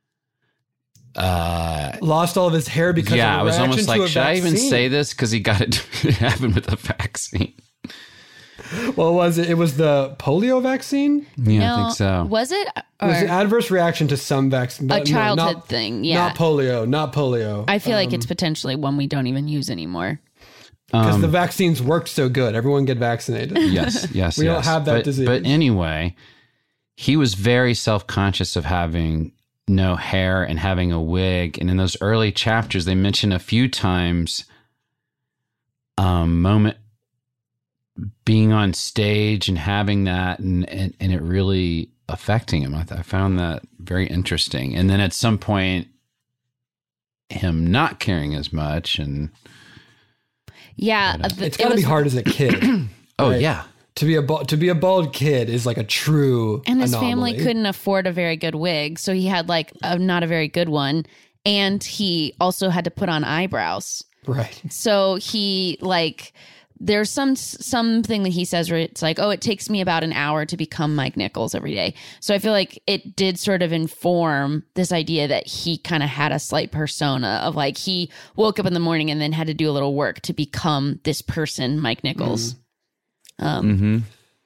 Uh, Lost all of his hair because yeah, of I a was reaction almost to like, a should I even vaccine. say this? Because he got it, it happened with the vaccine. What was it? It was the polio vaccine. Yeah, no, I think so. Was it? It Or was an adverse reaction to some vaccine. a childhood thing. Yeah. Not polio. Not polio. I feel like it's potentially one we don't even use anymore. Because Um, the vaccines worked so good. Everyone get vaccinated. yes, yes, We don't yes. have that but, disease. But anyway, he was very self-conscious of having no hair and having a wig. And in those early chapters, they mention a few times um, moment being on stage and having that and, and, and it really affecting him. I, th- I found that very interesting. And then at some point, him not caring as much. And Yeah. But, uh, uh, It's it gotta was- be hard as a kid. oh, Right. yeah. To be a ba- to be a bald kid is like a true And his anomaly. family couldn't afford a very good wig. So he had like a, not a very good one. And he also had to put on eyebrows. Right. So he like there's some something that he says where it's like, oh, it takes me about an hour to become Mike Nichols every day. So I feel like it did sort of inform this idea that he kind of had a slight persona of like he woke up in the morning and then had to do a little work to become this person, Mike Nichols. Mm. Um, Mm-hmm.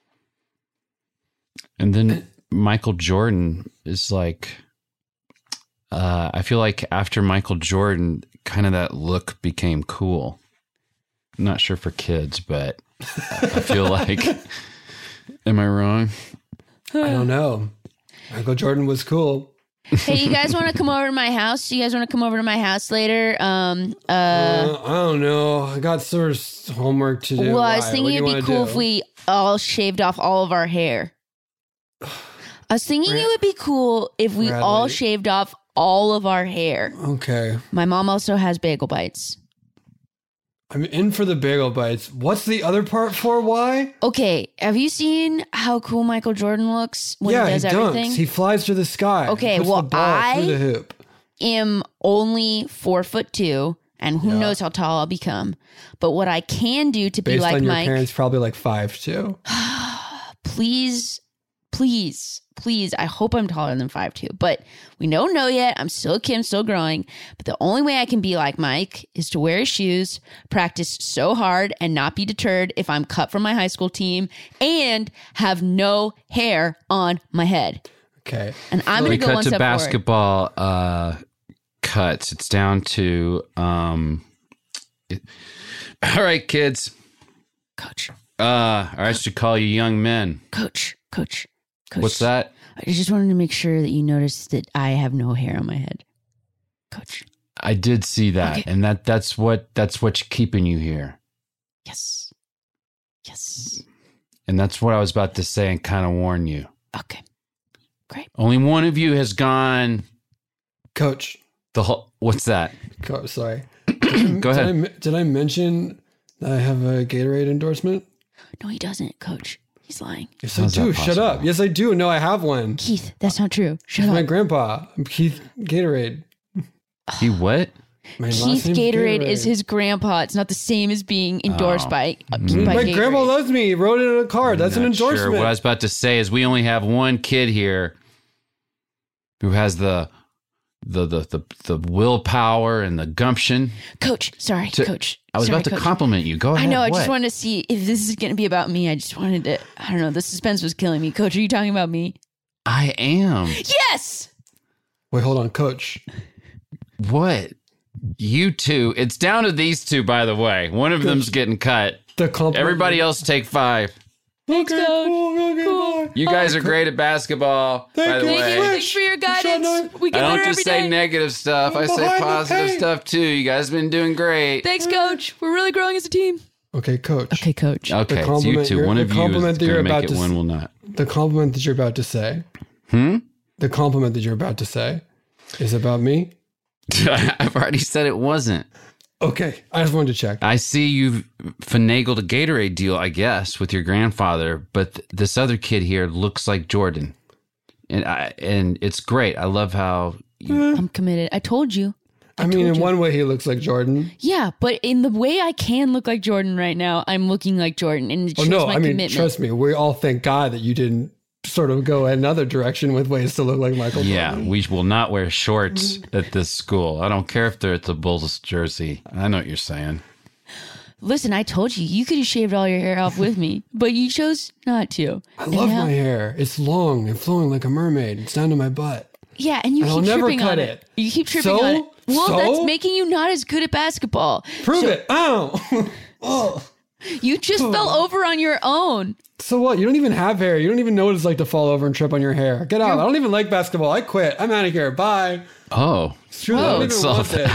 And then Michael Jordan is like, uh, I feel like after Michael Jordan, kind of that look became cool. I'm not sure for kids, but I feel like, am I wrong? I don't know. Michael Jordan was cool. Hey, you guys want to come over to my house? You guys want to come over to my house later? Um, uh, Uh, I don't know. I got sort of homework to do. well, I was Why? What thinking do you it'd be wanna cool do? if we all shaved off all of our hair. I was thinking it would be cool if we all Bradley. shaved off all of our hair. Okay. My mom also has bagel bites. I'm in for the bagel bites. What's the other part for? Why? Okay, have you seen how cool Michael Jordan looks when yeah, he does he dunks. everything? He flies through the sky. Okay, Puts well, the ball I- through the hoop. am only four foot two, and who Yeah. knows how tall I'll become. But what I can do to be Based like on your Mike, parents, probably like five two. please, please, please. I hope I'm taller than five two, but we don't know yet. I'm still a kid, I'm still growing. But the only way I can be like Mike is to wear his shoes, practice so hard, and not be deterred if I'm cut from my high school team, and have no hair on my head. Okay. And I'm We going to go cut one to step forward. basketball uh, cuts. It's down to, um, it- all right, kids. Coach, Uh, or I should call you young men. coach, coach, coach. What's that? I just wanted to make sure that you noticed that I have no hair on my head. Coach. I did see that, Okay. and that that's what that's what's keeping you here, Yes. Yes. and that's what I was about to say and kind of warn you. Okay. Great. Only one of you has gone Coach. the whole. What's that? Coach, sorry. Go ahead. Did I, me- did I mention that I have a Gatorade endorsement? No, he doesn't, coach. He's lying. Yes, How's I that do. Shut up. possible? Yes, I do. No, I have one. Keith, that's not true. Shut It's my up. grandpa. I'm Keith Gatorade. He what? My last Keith name's Gatorade, is his grandpa. It's not the same as being endorsed Oh. by, uh, by My Gatorade. grandpa loves me. He wrote it on a card. That's an Not sure. endorsement. What I was about to say is we only have one kid here who has the the the the, the willpower and the gumption. Coach, sorry, To- coach. I was Sorry, about to coach. compliment you. Go ahead. I know. I What? just wanted to see if this is going to be about me. I just wanted to. I don't know. The suspense was killing me. Coach, are you talking about me? I am. Yes. Wait, hold on, Coach. What? You two. It's down to these two, by the way. One of them's getting cut. The compliment. Everybody else take five. Thanks, Coach. Cool, okay, Cool. bye. You guys are great at basketball, by Thank the you. way. Thank you. Thanks for your guidance. We I get don't better just every say day. negative stuff. I say Behind the positive paint. stuff too. You guys have been doing great. Thanks, coach. We're really growing as a team. Okay, Coach. Okay, coach. Okay, The so you compliment two. you're- One the of you compliment is that you're going to about make to it. One s- will not. The compliment that you're about to say. Hmm? The compliment that you're about to say is about me. I've already said it wasn't. Okay, I just wanted to check. I see you've finagled a Gatorade deal, I guess, with your grandfather, but th- this other kid here looks like Jordan. And I, and it's great. I love how you, I'm committed. I told you. I mean, in you. one way, he looks like Jordan. Yeah, but in the way I can look like Jordan right now, I'm looking like Jordan, and it Oh shows no, my I mean, commitment. trust me, we all thank God that you didn't sort of go another direction with ways to look like Michael yeah, Jordan. we will not wear shorts at this school. I don't care if they're at the Bulls jersey. I know what you're saying. Listen, I told you you could have shaved all your hair off with me, but you chose not to. I love now- my hair. It's long and flowing like a mermaid. It's down to my butt. Yeah, and you And I'll keep never tripping cut on it. it. You keep tripping So? on it. Well, So? that's making you not as good at basketball. Prove So- it. Ow. oh. You just fell over on your own. So what? You don't even have hair. You don't even know what it's like to fall over and trip on your hair. Get out. I don't even like basketball. I quit. I'm out of here. Bye. Oh, Screw that. I don't let's even want solve this. that.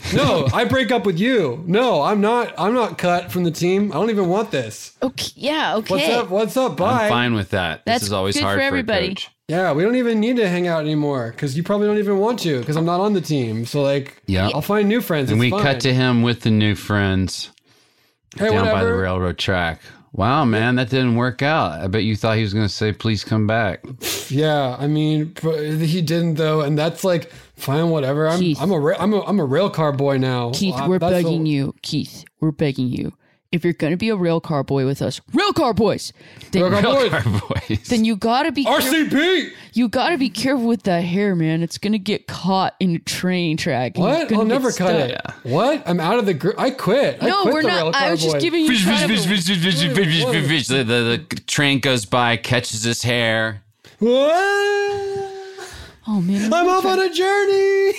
No, I break up with you. No, I'm not. I'm not cut from the team. I don't even want this. Okay, yeah, okay. What's up? What's up? Bye. I'm fine with that. That's this is always good hard for for, everybody. a coach. Yeah, we don't even need to hang out anymore because you probably don't even want to because I'm not on the team. So like, Yeah. I'll find new friends. And It's we fine. cut to him with the new friends hey, down by the whatever. railroad track. Wow, man, that didn't work out. I bet you thought he was going to say, please come back. Yeah, I mean, pr- he didn't though, and that's like fine, whatever. I'm Keith. I'm a ra- I'm a I'm a rail car boy now. Keith, Uh, we're that's begging a- you. Keith, we're begging you. If you're going to be a rail car boy with us, rail car boys, then, Rail car boys. Our boys. then you got to be R careful, C P. you got to be careful with that hair, man. It's going to get caught in a train track. and it's What? gonna I'll get never cut stuck. it. What? I'm out of the group. I quit. I No, quit we're the rail not. car I was just boys. giving you Fish, fish, kind of fish, a- fish, fish, fish, fish, fish, fish, fish. The, the, the train goes by, catches his hair. What? Oh, man. I'm off on a journey.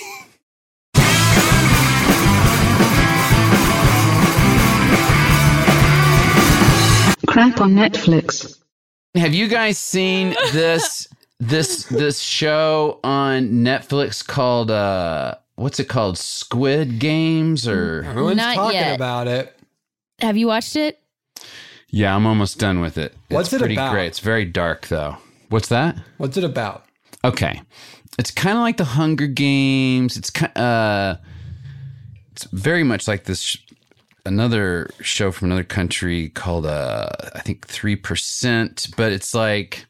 Crap on Netflix. Have you guys seen this this this show on Netflix called uh what's it called? Squid Games or Everyone's Not talking yet. about it. Have you watched it? Yeah, I'm almost done with it. What's it's it pretty about? great. It's very dark though. What's that? What's it about? Okay. It's kind of like the Hunger Games. It's kind uh it's very much like this sh- another show from another country called uh I think three percent, but it's like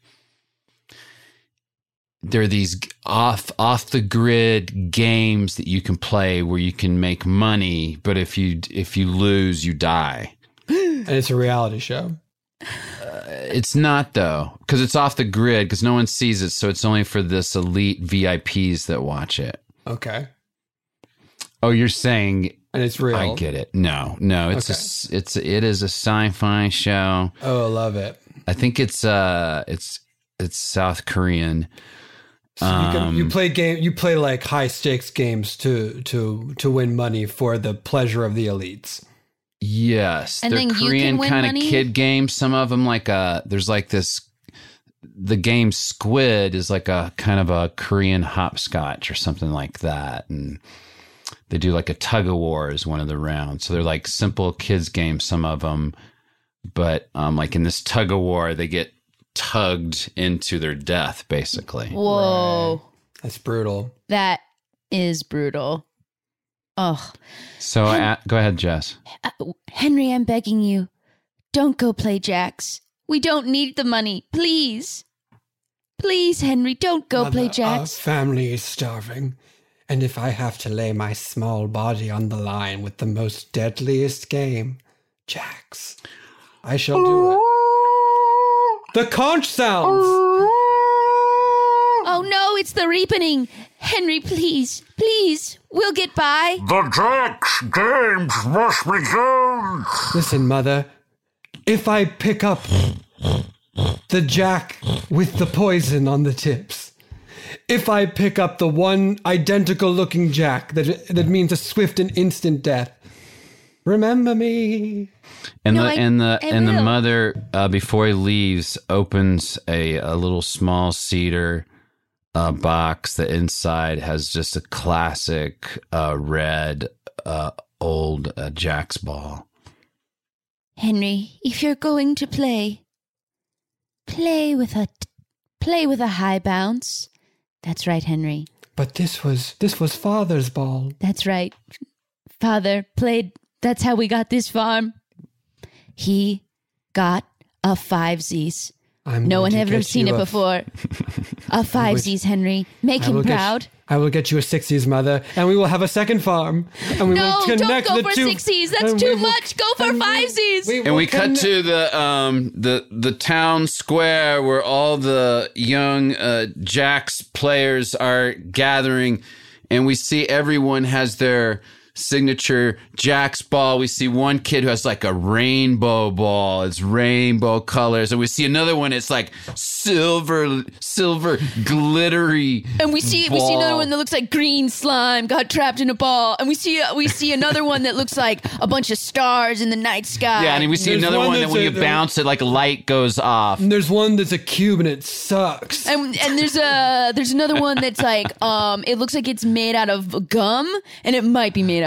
there are these g- off off the grid games that you can play where you can make money, but if you if you lose, you die. And it's a reality show. It's not though, because it's off the grid because no one sees it, so it's only for this elite V I Ps that watch it. Okay. Oh, you're saying And it's real. I get it. No, no, it's a s it's it is a sci-fi show. Oh, I love it. I think it's uh it's it's South Korean. So you, can, Um, you play game. You play like high stakes games to to to win money for the pleasure of the elites. Yes, And they're then you can Korean win kind of money? kid games. Some of them like uh there's like this. The game Squid is like a kind of a Korean hopscotch or something like that, and they do like a tug of war as one of the rounds. So they're like simple kids games, some of them, but um, like in this tug of war, they get tugged into their death, basically. Whoa. That's brutal. That is brutal. Oh, So uh, go ahead, Jess. uh, Henry, I'm begging you. Don't go play jacks. We don't need the money. Please. Please, Henry, don't go Mother, play Our jacks. family is starving, and if I have to lay my small body on the line with the most deadliest game, jacks, I shall do it. The conch sounds. Oh no, it's the reapening. Henry, please, please, we'll get by. The Jack's games must begin. Listen, Mother, if I pick up the jack with the poison on the tips, if I pick up the one identical looking jack that that means a swift and instant death, remember me. And No, the I- and the I and the will. mother uh, before he leaves opens a a little small cedar uh, box. The inside has just a classic uh, red uh, old uh, Jack's ball. Henry, if you're going to play, play with a play with a high bounce. That's right, Henry. But this was this was Father's ball. That's right. Father played. That's how we got this farm. He got a five Z's. I'm No going one to had ever get seen you it a- before. A five wish- Z's, Henry. Make I him will get- proud. I will get you a sixties, Mother, and we will have a second farm. And we No, will don't connect go the for two, six Z's. That's and too we will- much. Go for and we- five Z's. we And will we cut connect- to the um the the town square where all the young uh, Jack's players are gathering, and we see everyone has their signature Jack's ball. We see one kid who has like a rainbow ball. It's rainbow colors, and we see another one. It's like silver, silver, glittery. And we see we see another ball. one that looks like green slime got trapped in a ball, and we see we see another one that looks like a bunch of stars in the night sky. Yeah, and we see There's another one one that that's when a- you bounce it, like a light goes off. And there's one that's a cube and it sucks. And, and there's a there's another one that's like um it looks like it's made out of gum, and it might be made out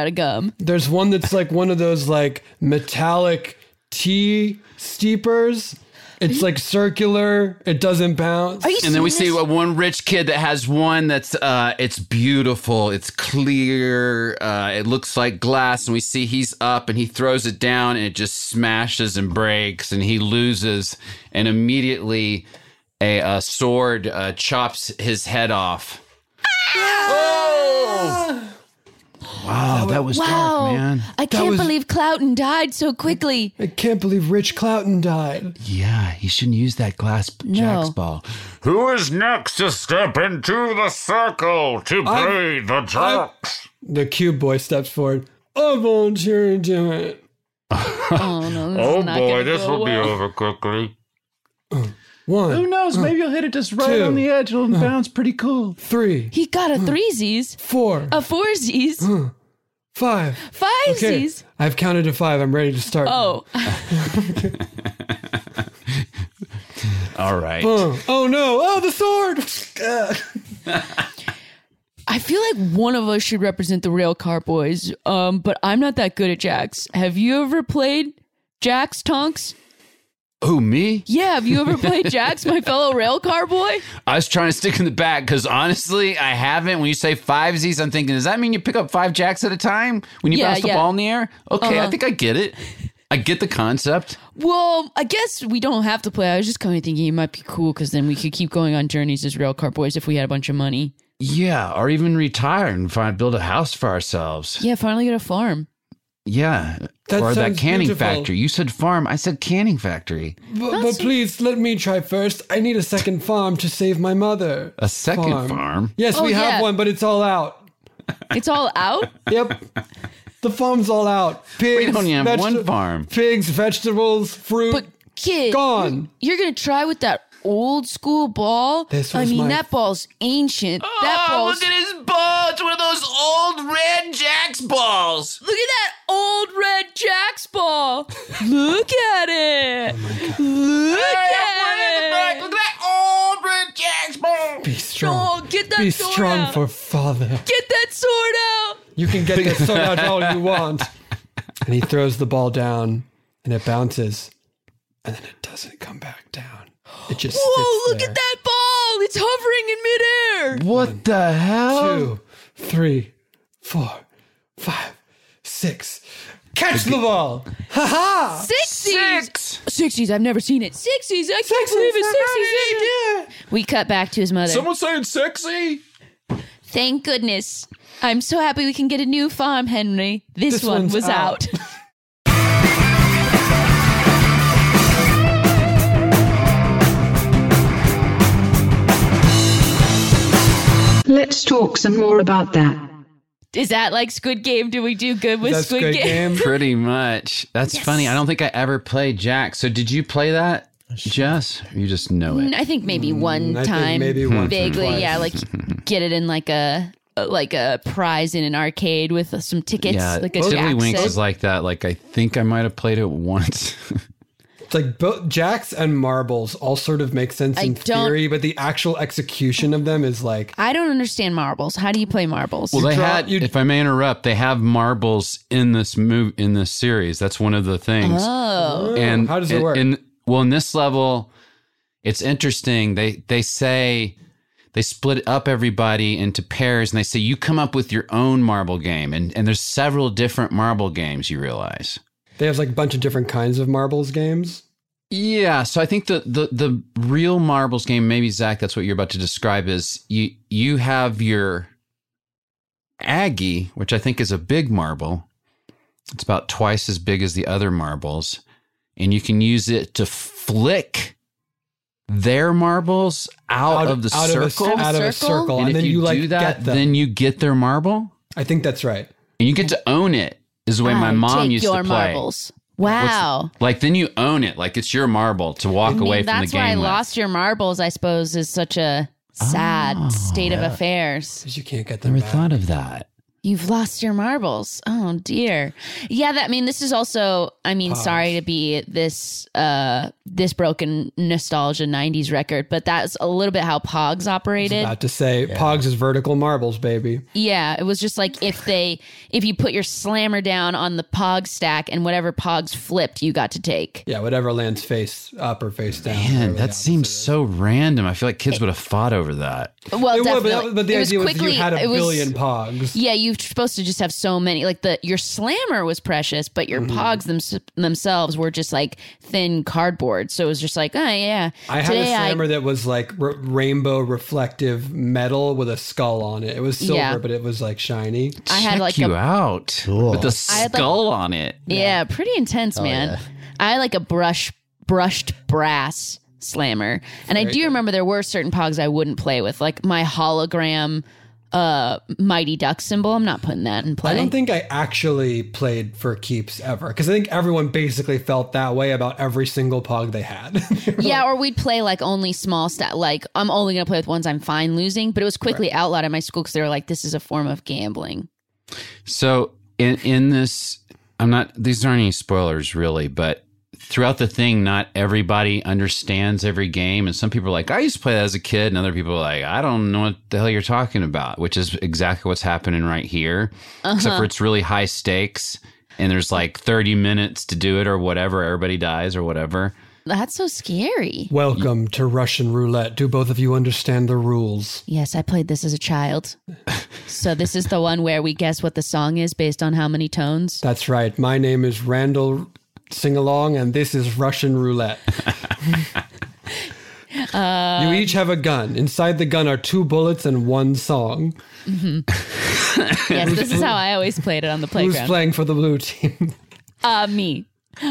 out of gum. There's one that's like one of those like metallic tea steepers. It's like circular. It doesn't bounce. Are you And then we see serious? one rich kid that has one that's uh, it's beautiful, it's clear, uh, it looks like glass, and we see he's up and he throws it down and it just smashes and breaks and he loses, and immediately a, a sword uh, chops his head off. Oh! Wow, that was Wow. dark, man. I can't was- believe Clouton died so quickly. I can't believe Rich Clouton died. Yeah, he shouldn't use that glass jacks ball. Who is next to step into the circle to play the jacks? The cube boy steps forward. I volunteer to do it. Oh, no. This Oh is not boy, gonna this go will be well. over quickly. One, Who knows? Maybe you'll hit it just right two. on the edge. It'll bounce pretty cool. three, He got a threesies, four, a foursies, five. Okay, fivesies. I've counted to five. I'm ready to start. Oh, All right. Oh, oh no! Oh, the sword! I feel like one of us should represent the Rail Car Boys, um, but I'm not that good at jacks. Have you ever played jacks, Tonks? Who, me? Yeah, have you ever played jacks, my fellow Rail Car Boy? I was trying to stick in the back because honestly, I haven't. When you say fivesies, I'm thinking, does that mean you pick up five jacks at a time when you Yeah, bounce the yeah. ball in the air? Okay, I Uh-huh. think I get it. I get the concept. Well, I guess we don't have to play. I was just kind of thinking it might be cool because then we could keep going on journeys as Rail Car Boys if we had a bunch of money. Yeah, or even retire and find build a house for ourselves. Yeah, finally get a farm. Yeah, That or that sounds canning beautiful. factory. You said farm. I said canning factory. But, but please let me try first. I need a second farm to save my mother. A second farm? Yes, Oh, we have yeah. one, but it's all out. It's all out? Yep. The farm's all out. Pigs. We only have vegeta- one farm. Pigs, vegetables, fruit. But kid, Gone. You're gonna try with that old school ball? This I was mean, my- that ball's ancient. that ball's at his ball. It's one of those old red Jacks balls. Look at that old red Jack's ball. Look at it. Look at it. Look at that old red Jacks ball. Be strong. Oh, get that Be sword strong out. for father. Get that sword out. You can get that sword out all you want. And he throws the ball down, and it bounces, and then it doesn't come back down. It just Whoa, sits look there. at that ball. It's hovering in midair. What the hell? Two, three, four, five, six. Catch the ball! Ha ha! Sixties. Six. Sixties. I've never seen it. Sixties. I can't believe it's sixties. We cut back to his mother. Someone saying sexy? Thank goodness. I'm so happy we can get a new farm, Henry. This, This one one's was out. out. Let's talk some more about that. Is that like Squid Game? Do we do good with That's Squid good Game? game. Pretty much. That's funny. I don't think I ever played Jack. So did you play that, Jess? Or you just know it? I think maybe one I think time, maybe once or vaguely. twice. Yeah, like get it in like a like a prize in an arcade with some tickets, Yeah, like a Tiddlywinks Jack is set. like that. Like I think I might have played it once. It's like both jacks and marbles all sort of make sense I in don't- theory, but the actual execution of them is like I don't understand marbles. How do you play marbles? Well, they draw- had. you- If I may interrupt, they have marbles in this move in this series. That's one of the things. oh, and how does it in- work? In, well, in this level, it's interesting. They they say they split up everybody into pairs, and they say you come up with your own marble game, and and there's several different marble games. You realize. they have like a bunch of different kinds of marbles games. Yeah, so I think the, the the real marbles game, maybe Zach, that's what you're about to describe, is you you have your Aggie, which I think is a big marble. It's about twice as big as the other marbles, and you can use it to flick their marbles out, of the out circle. Of a, out of a Circle? circle, and, and, if then you, you, like do that, get them. then you get their marble, I think that's right. and you get to own it. Is the way my I mom take used your to play. marbles. Wow. Like then you own it, like it's your marble to walk I mean, away from the that's game. why with. Lost Your Marbles, I suppose, is such a sad Oh, state of affairs. Because you can't get them Never back. thought of that. You've lost your marbles. Oh dear. Yeah, that I mean this is also I mean, Pogs. sorry to be this uh this broken nostalgia nineties record, but that's a little bit how Pogs operated. About to say, Pogs is vertical marbles, baby. Yeah, it was just like if they if you put your slammer down on the Pog stack and whatever Pogs flipped, you got to take. Yeah, whatever lands face up or face down. Man, whatever the that seems opposite is. so random. I feel like kids would have fought over that. Well, It would, definitely. but, that- but the It was idea was quickly- you had a it was- billion Pogs. Yeah, you're supposed to just have so many. Like the your slammer was precious, but your Mm-hmm. Pogs them, themselves were just like thin cardboard. So it was just like, oh yeah. I had Today a slammer that was like r- rainbow reflective metal with a skull on it. It was silver, Yeah. but it was like shiny. I had Check like you a out Cool. with the I had, like- skull on it. yeah, pretty intense, man. yeah. I had like a brush brushed brass slammer, and I do remember there were certain Pogs I wouldn't play with, like my hologram uh Mighty Duck symbol. I'm not putting that in play. I don't think I actually played for keeps ever because I think everyone basically felt that way about every single Pog they had. Yeah, or we'd play like only small stat. Like I'm only gonna play with ones I'm fine losing. But it was quickly outlawed at my school because they were like, "This is a form of gambling." So in in this, I'm not. These aren't any spoilers really, but throughout the thing, not everybody understands every game, and some people are like, "I used to play that as a kid," and other people are like, "I don't know what the hell you're talking about," which is exactly what's happening right here. Uh-huh. Except for it's really high stakes, and there's like thirty minutes to do it or whatever. Everybody dies or whatever. That's so scary. Welcome to Russian roulette. Do both of you understand the rules? Yes, I played this as a child. So this is the one where we guess what the song is based on how many tones. That's right. My name is Randall Singalong, and this is Russian roulette. Uh, you each have a gun. Inside the gun are two bullets and one song. Yes, this is how I always played it on the Who's playground. playing for the blue team? Uh, me.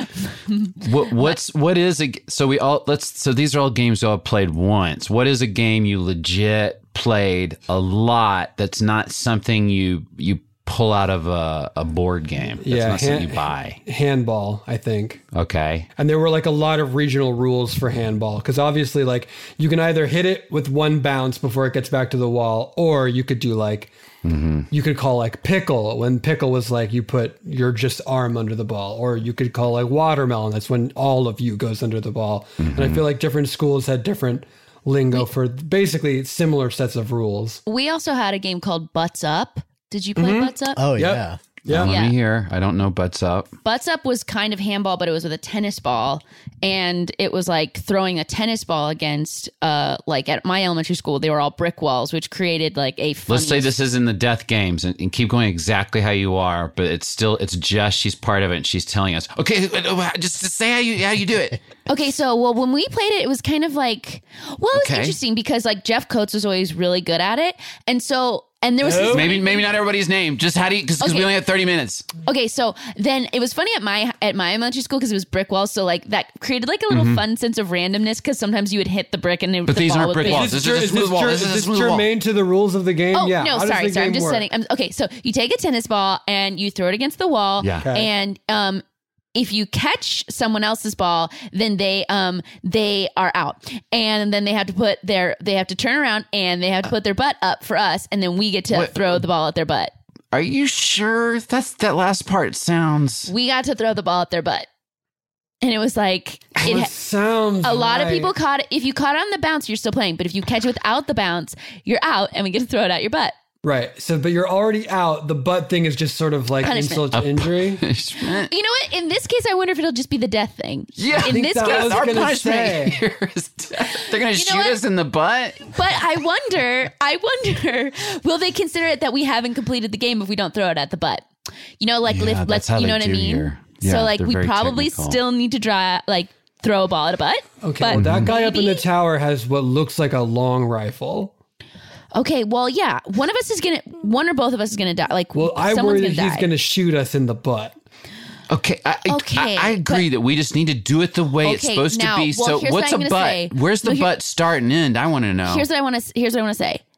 What, what's what is a so we all let's so these are all games we all played once. What is a game you legit played a lot that's not something you you pull out of a, a board game? That's Yeah, not something hand- you buy. Handball, I think. Okay. And there were like a lot of regional rules for handball because obviously, like, you can either hit it with one bounce before it gets back to the wall, or you could do like, you could call like pickle when pickle was like you put your just arm under the ball, or you could call like watermelon. That's when all of you goes under the ball. And I feel like different schools had different lingo for basically similar sets of rules. We also had a game called Butts Up. Did you play Butts Up? Oh Yep. yeah. Yeah. Let Yeah. me hear. I don't know butts up. Butts Up was kind of handball, but it was with a tennis ball. And it was like throwing a tennis ball against, uh, like at my elementary school, they were all brick walls, which created like a funny. Let's say this is in the death games and, and keep going exactly how you are, but it's still it's just she's part of it and she's telling us, okay, just, just say how you how you do it. Okay, so well, when we played it, it was kind of like, well, it was Okay. interesting because like Jeff Coates was always really good at it, and so and there was this Maybe maybe not everybody's name. Just how do you because Okay. we only have thirty minutes. Okay, so then it was funny at my at my elementary school because it was brick walls, so like that created like a little fun sense of randomness because sometimes you would hit the brick and it, But the these ball aren't would brick be- walls. This is a Is smooth wall. ger- This is a is smooth wall. germane to the rules of the game? Oh yeah. no, How does sorry, the sorry. I'm game just work? setting. I'm, okay, so you take a tennis ball and you throw it against the wall, Yeah. Okay. and um. If you catch someone else's ball, then they um they are out, and then they have to put their they have to turn around and they have to put their butt up for us, and then we get to What- throw the ball at their butt. Are you sure? That's that last part sounds We got to throw the ball at their butt, and it was like it. It ha- sounds a lot of right. people caught it. If you caught it on the bounce, you're still playing. But if you catch it without the bounce, you're out, and we get to throw it at your butt. Right. So, but you're already out. The butt thing is just sort of like Punishment. insult to injury. punishment. You know what? In this case, I wonder if it'll just be the death thing. Yeah, In think this that case, was our gonna punishment say. here is death. They're gonna know shoot what? us in the butt. but I wonder, I wonder, will they consider it that we haven't completed the game if we don't throw it at the butt? You know, like Yeah, lift, that's let's, how you know they what I do mean? here. so Yeah, like they're we very probably technical. still need to draw, like throw a ball at a butt. Okay. But That guy up in the maybe- tower has what looks like a long rifle. Okay, well, yeah, one of us is gonna, one or both of us is gonna die. Like, Well, I someone's worry that gonna he's die. going to shoot us in the butt. Okay, I, I- Okay, I, I agree that we just need to do it the way it's Okay, supposed now, to be. well, So, here's what's what a I'm butt? gonna say. Where's the No, here- butt start and end? I want to know. Here's what I want to. Here's what I want to say.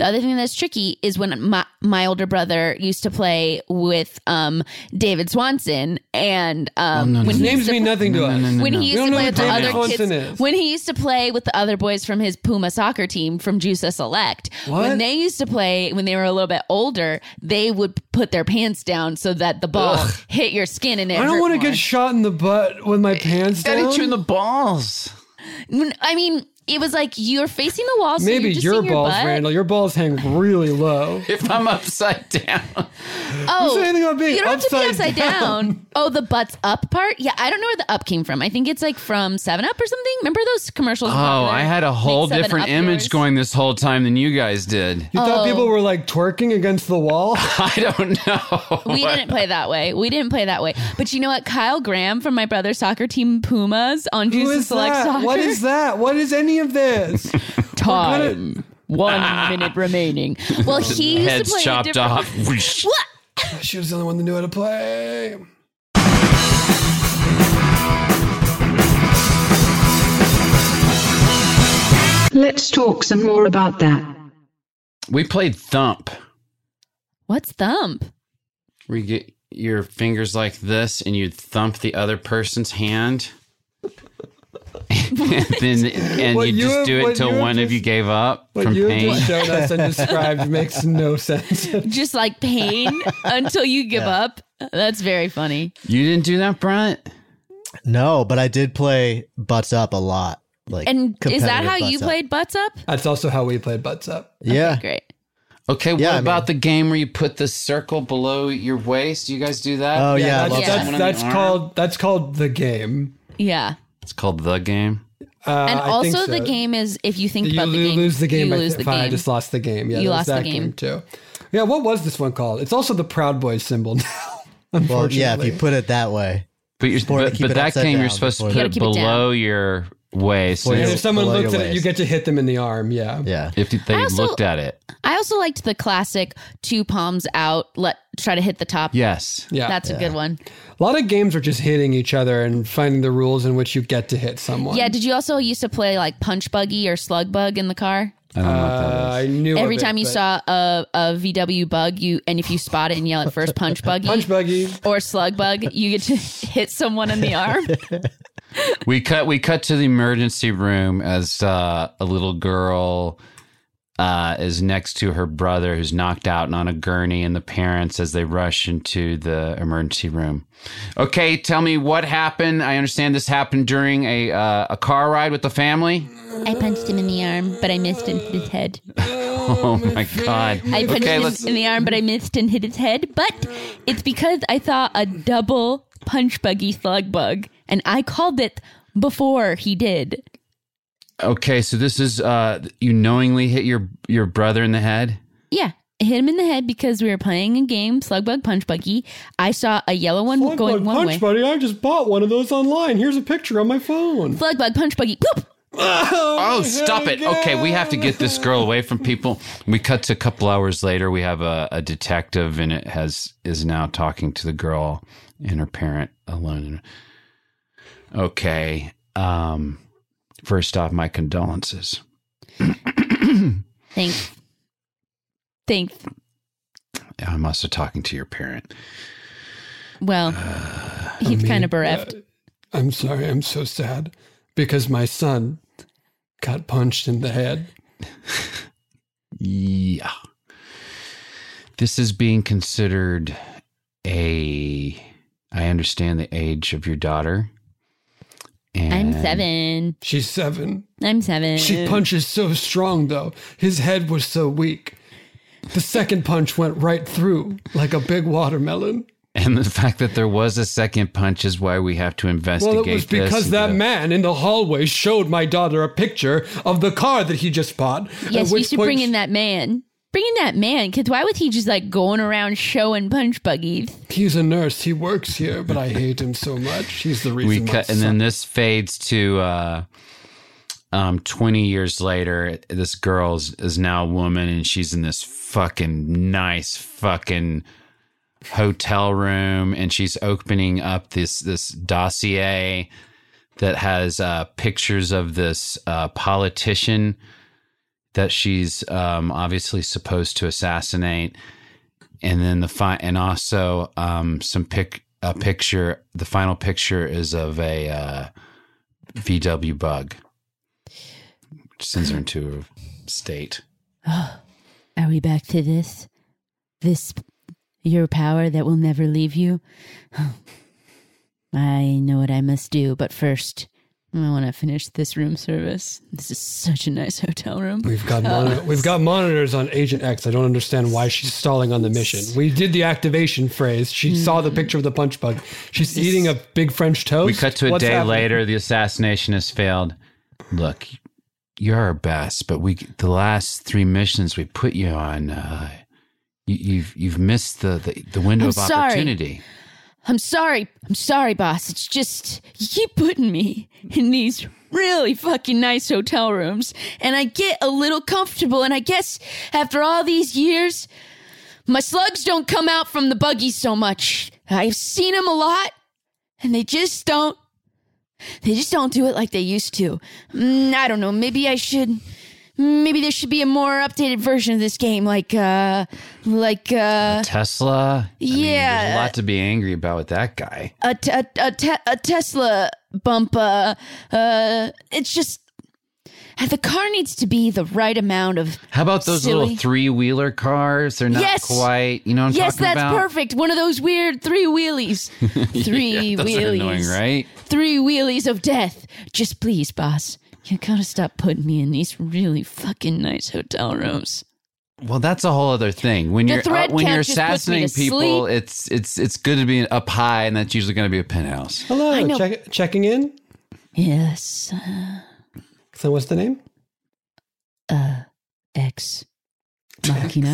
The other thing that's tricky is when my, my older brother used to play with um, David Swanson, and um, no, no, when no. he Names used to, mean nothing to us. when he used We to don't know play who with the David other Swanson kids, is. when he used to play with the other boys from his Puma soccer team from Juice Select, What? when they used to play when they were a little bit older, they would put their pants down so that the ball Ugh. hit your skin and it I don't hurt want to more. get shot in the butt with my pants Got down. hit you in the balls. I mean, it was like you're facing the wall. So Maybe you're just your seeing your balls, butt. Randall. Your balls hang really low. If I'm upside down. Oh, say anything about being you don't have to be upside upside down. down. Oh, the butts up part? Yeah, I don't know where the up came from. I think it's like from seven up or something. Remember those commercials? Oh, I had a whole different image going this whole time than you guys did. You thought people were like twerking against the wall? I don't know. We didn't play that way. We didn't play that way. But you know what? Kyle Graham from my brother's soccer team Pumas on Who Juice is Select that? Soccer. What is that? What is any of this? time? One minute remaining. Well, he used Heads to play a chopped different- off. Whoosh. What? She was the only one that knew how to play. Let's talk some more about that. We played Thump. What's thump? Where you get your fingers like this and you'd thump the other person's hand. and then and What you you just have- do it what until you have one of just- you gave up What from you pain. just showed us and described makes no sense. Just like pain until you give Yeah. up. That's very funny. You didn't do that, Brent? No, but I did play Butts Up a lot. Like, And is that competitive how you Butts Up. played Butts Up? That's also how we played Butts Up. Yeah. Okay, great. Okay, what Yeah, I about mean- the game where you put the circle below your waist? You guys do that? Oh, yeah. I that's love Yeah. that's, Someone on that's the arm? called that's called the game. Yeah. It's called the game. Uh, And I think also so. the game is if you think You about the lo- game, lose the game. you by lose th- the fine, I game. just lost the game. Yeah, You there was lost the that game. too. Yeah, what was this one called? It's also the Proud Boys symbol now. Well, Unfortunately, yeah, if you put it that way. But you're Or to but, keep but it that upside game down you're supposed to before put you- it You gotta keep it below your waist. So Before and you- if someone below looks your at it, you waist. get to hit them in the arm. Yeah, Yeah. if they I also- looked at it. I also liked the classic two palms out, let try to hit the top. Yes. yeah. That's a good one. A lot of games are just hitting each other and finding the rules in which you get to hit someone. Yeah, did you also used to play like punch buggy or slug bug in the car? I don't know what uh, that I is. knew Every of it, time you but- saw a, a V W bug, you and if you spot it and yell at first punch buggy punch buggy. or slug bug, you get to hit someone in the arm. We cut we cut to the emergency room as uh, a little girl uh, is next to her brother who's knocked out and on a gurney, and the parents as they rush into the emergency room. Okay, tell me what happened. I understand this happened during a uh, a car ride with the family. I punched him in the arm, but I missed and hit his head. Oh my god! I punched Okay, him let's. in the arm, but I missed and hit his head. But it's because I saw a double punch buggy slug bug, and I called it before he did. Okay, so this is uh, you knowingly hit your your brother in the head. Yeah, I hit him in the head because we were playing a game, slug bug, punch buggy. I saw a yellow one Slug going bug one punch way. buddy. I just bought one of those online. Here's a picture on my phone. Slug bug, punch buggy, poop! Oh, stop it. Okay, we have to get this girl away from people. We cut to a couple hours later. We have a, a detective, and it has is now talking to the girl and her parent alone. Okay. Um, first off, my condolences. Thanks. Thanks. I'm also talking to your parent. Well, he's kind of bereft. I'm sorry. I'm so sad because my son got punched in the head. Yeah. This is being considered a. I understand the age of your daughter. And I'm seven. She's seven. I'm seven. She punches so strong, though. His head was so weak. The second punch went right through like a big watermelon. And the fact that there was a second punch is why we have to investigate. Well, it was this because and that the- man in the hallway showed my daughter a picture of the car that he just bought. at Yes, you which should point bring she- in that man. Bring in that man, because why was he just like going around showing punch buggies? He's a nurse. He works here, but I hate him so much. He's the reason. we my cut, and son- then this fades to uh, um, twenty years later. This girl is, is now a woman, and she's in this fucking nice fucking hotel room, and she's opening up this this dossier that has uh, pictures of this uh, politician that she's um, obviously supposed to assassinate, and then the fi- and also um, some pic a picture. The final picture is of a uh, V W bug, which sends her into a state. Oh, are we back to this? This, your power that will never leave you? I know what I must do, but first, I want to finish this room service. This is such a nice hotel room. We've got moni- we've got monitors on Agent X. I don't understand why she's stalling on the mission. We did the activation phrase. She saw the picture of the punch bug. She's eating a big French toast. We cut to a What's day happening? later. The assassination has failed. Look, you're our best, but we the last three missions we put you on, uh, you, you've you've missed the the, the window I'm of sorry. opportunity. I'm sorry. I'm sorry, boss. It's just, you keep putting me in these really fucking nice hotel rooms, and I get a little comfortable, and I guess after all these years, my slugs don't come out from the buggy so much. I've seen them a lot, and they just don't, they just don't do it like they used to. Mm, I don't know. Maybe I should... Maybe there should be a more updated version of this game, like, uh, like, uh, Tesla. I mean, yeah. there's a lot to be angry about with that guy. a, te- a, a, te- a Tesla bump. Uh, uh, it's just, the car needs to be the right amount of. How about those silly. little three wheeler cars? They're not Yes. quite. You know what I'm Yes, talking that's about? perfect. One of those weird three wheelies. Three Yeah, those are wheelies. annoying, right? Three wheelies of death. Just please, boss. You gotta stop putting me in these really fucking nice hotel rooms. Well, that's a whole other thing. When The you're uh, thread when count you're just puts me assassinating to people, sleep. it's it's it's good to be up high, and that's usually going to be a penthouse. Hello, I know. check, checking in. Yes. So what's the name? Uh, Ex Machina.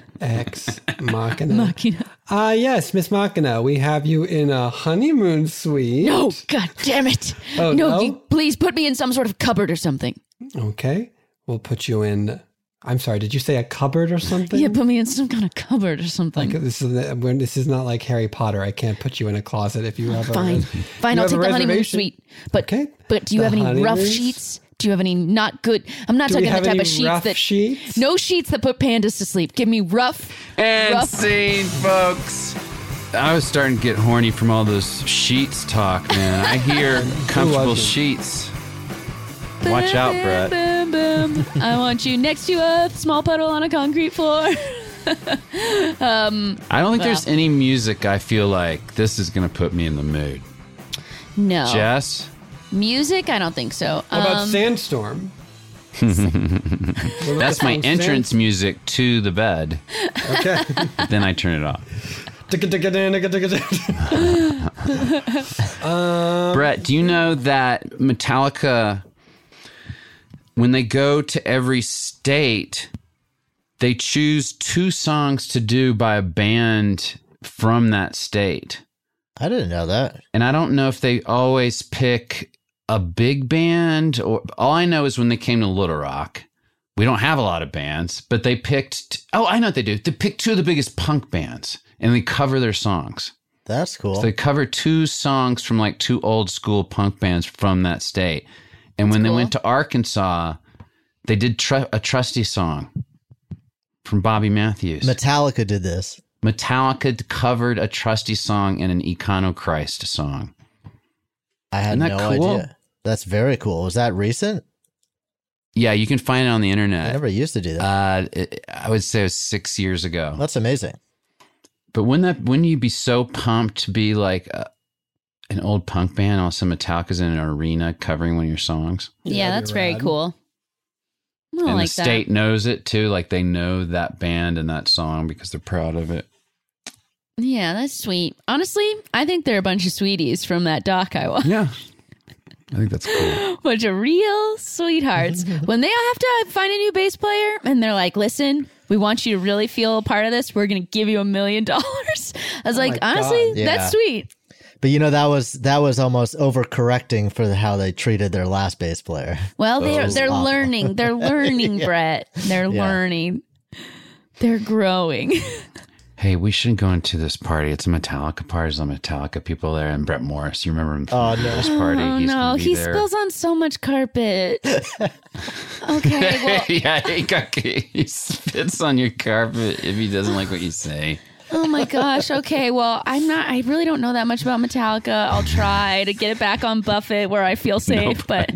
Ex Machina. Machina. Ah, yes, Miss Machina. We have you in a honeymoon suite. No, god damn it. Oh, no, no? You, please put me in some sort of cupboard or something. Okay, we'll put you in. I'm sorry. Did you say a cupboard or something? Yeah, put me in some kind of cupboard or something. Like, this is when this is not like Harry Potter. I can't put you in a closet if you have a Fine. res- Fine, you I'll have a take the honeymoon reservation. suite. But Okay. but do you The have any rough honeymoons? sheets? Do you have any not good? I'm not Do we talking the have type any of sheets rough that sheets? no sheets that put pandas to sleep. Give me rough. And rough. scene, folks. I was starting to get horny from all those sheets talk, man. I hear comfortable wasn't? sheets. Watch out, Brett. Bam, bam, bam. I want you next to a small puddle on a concrete floor. I don't think there's any music I feel like this is going to put me in the mood. No. Jess? Music? I don't think so. How about Um, Sandstorm? What about That's the my song entrance music to the bed. Okay. Then I turn it off. Brett, do you know that Metallica, when they go to every state, they choose two songs to do by a band from that state? I didn't know that. And I don't know if they always pick a big band, or all I know is when they came to Little Rock, we don't have a lot of bands, but they picked, oh, I know what they do. They pick two of the biggest punk bands and they cover their songs. That's cool. So they cover two songs from like two old school punk bands from that state. And when they cool. went to Arkansas, they did tr- a Trusty song from Bobby Matthews. Metallica did this. Metallica covered a Trusty song and an Econochrist song. I had Isn't that no cool? idea. That's very cool. Was that recent? Yeah, you can find it on the I internet. never used to do that. Uh, it, I would say it was six years ago. That's amazing. But wouldn't that wouldn't you be so pumped to be like a, an old punk band? Also, Metallica's in an arena covering one of your songs, yeah, that's very rad. cool. I and like the state that. knows it too. Like they know that band and that song because they're proud of it. Yeah, that's sweet. Honestly, I think they're a bunch of sweeties from that doc I watched. Yeah, I think that's cool. Bunch of real sweethearts. When they have to find a new bass player and they're like, listen, we want you to really feel a part of this. We're going to give you a million dollars. I was like, my honestly, God. Yeah. that's sweet. But you know that was that was almost overcorrecting for how they treated their last bass player. Well, they're, Oh, they're wow. learning. They're learning, Brett. They're Yeah. learning. They're growing. hey, we shouldn't go into this party. It's a Metallica party. There's some Metallica people there. And Brett Morris, you remember him from Oh, no. this party? Oh He's no, gonna be he there. spills on so much carpet. Okay, well, yeah, he, got, he spits on your carpet if he doesn't like what you say. oh my gosh. Okay, well, I'm not. I really don't know that much about Metallica. I'll try to get it back on Buffett where I feel safe. But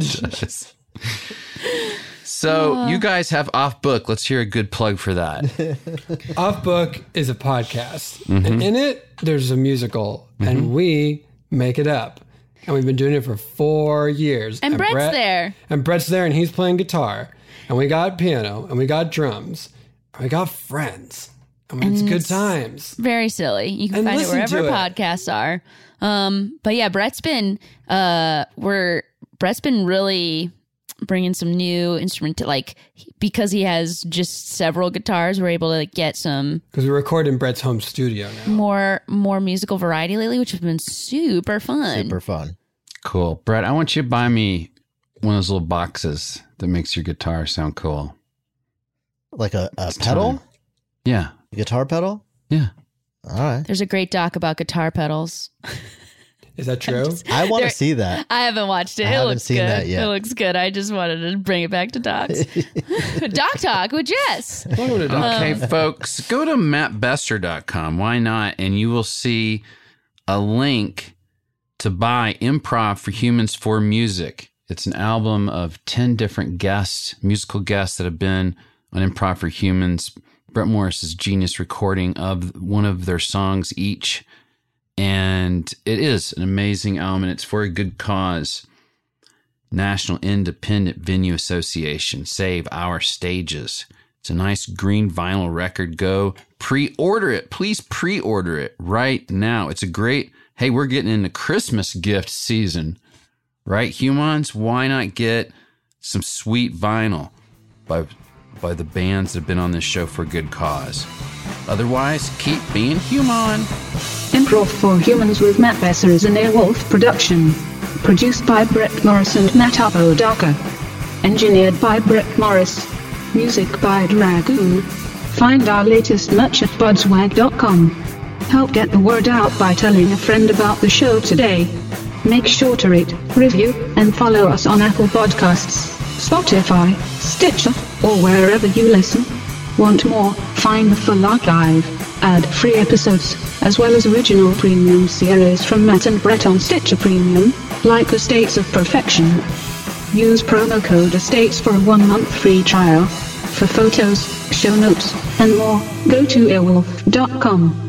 so you guys have Off Book. Let's hear a good plug for that. Off Book is a podcast. And in it, there's a musical, and we make it up. And we've been doing it for four years. and Brett's Brett- there. And Brett's there, and he's playing guitar. And we got piano, and we got drums, and we got friends. And, it's And good it's- times. Very silly. You can And find it listen wherever to it. podcasts are. Um, but yeah, Brett's been uh, we're Brett's been really bringing some new instrument to, like, because he has just several guitars. We're able to like, get some Because we record in Brett's home studio now. more more musical variety lately, which has been super fun. Super fun. Cool. Brett, I want you to buy me one of those little boxes that makes your guitar sound cool. Like a, a pedal? time. Yeah. A guitar pedal? Yeah. All right. There's a great doc about guitar pedals. Is that true? I want There- to see that. I haven't watched it. I it haven't looks seen good. that yet. It looks good. I just wanted to bring it back to docs. Doc Talk with Jess. Welcome to Doc. Okay, folks, go to matt besser dot com. Why not? And you will see a link to buy Improv for Humans for Music. It's an album of ten different guests, musical guests that have been on Improv for Humans. Brett Morris's genius recording of one of their songs each. And it is an amazing album, and it's for a good cause. National Independent Venue Association, Save Our Stages. It's a nice green vinyl record. Go pre-order it. Please pre-order it right now. It's a great, hey, we're getting into Christmas gift season, right? Humans, why not get some sweet vinyl by, by the bands that have been on this show for a good cause? Otherwise, keep being human. Improv for Humans with Matt Besser is an Airwolf production. Produced by Brett Morris and Matt Apodaca. Engineered by Brett Morris. Music by Dragoon. Find our latest merch at budswag dot com. Help get the word out by telling a friend about the show today. Make sure to rate, review, and follow us on Apple Podcasts, Spotify, Stitcher, or wherever you listen. Want more? Find the full archive, ad-free episodes, as well as original premium series from Matt and Brett on Stitcher Premium, like Estates of Perfection. Use promo code Estates for a one-month free trial. For photos, show notes, and more, go to airwolf dot com.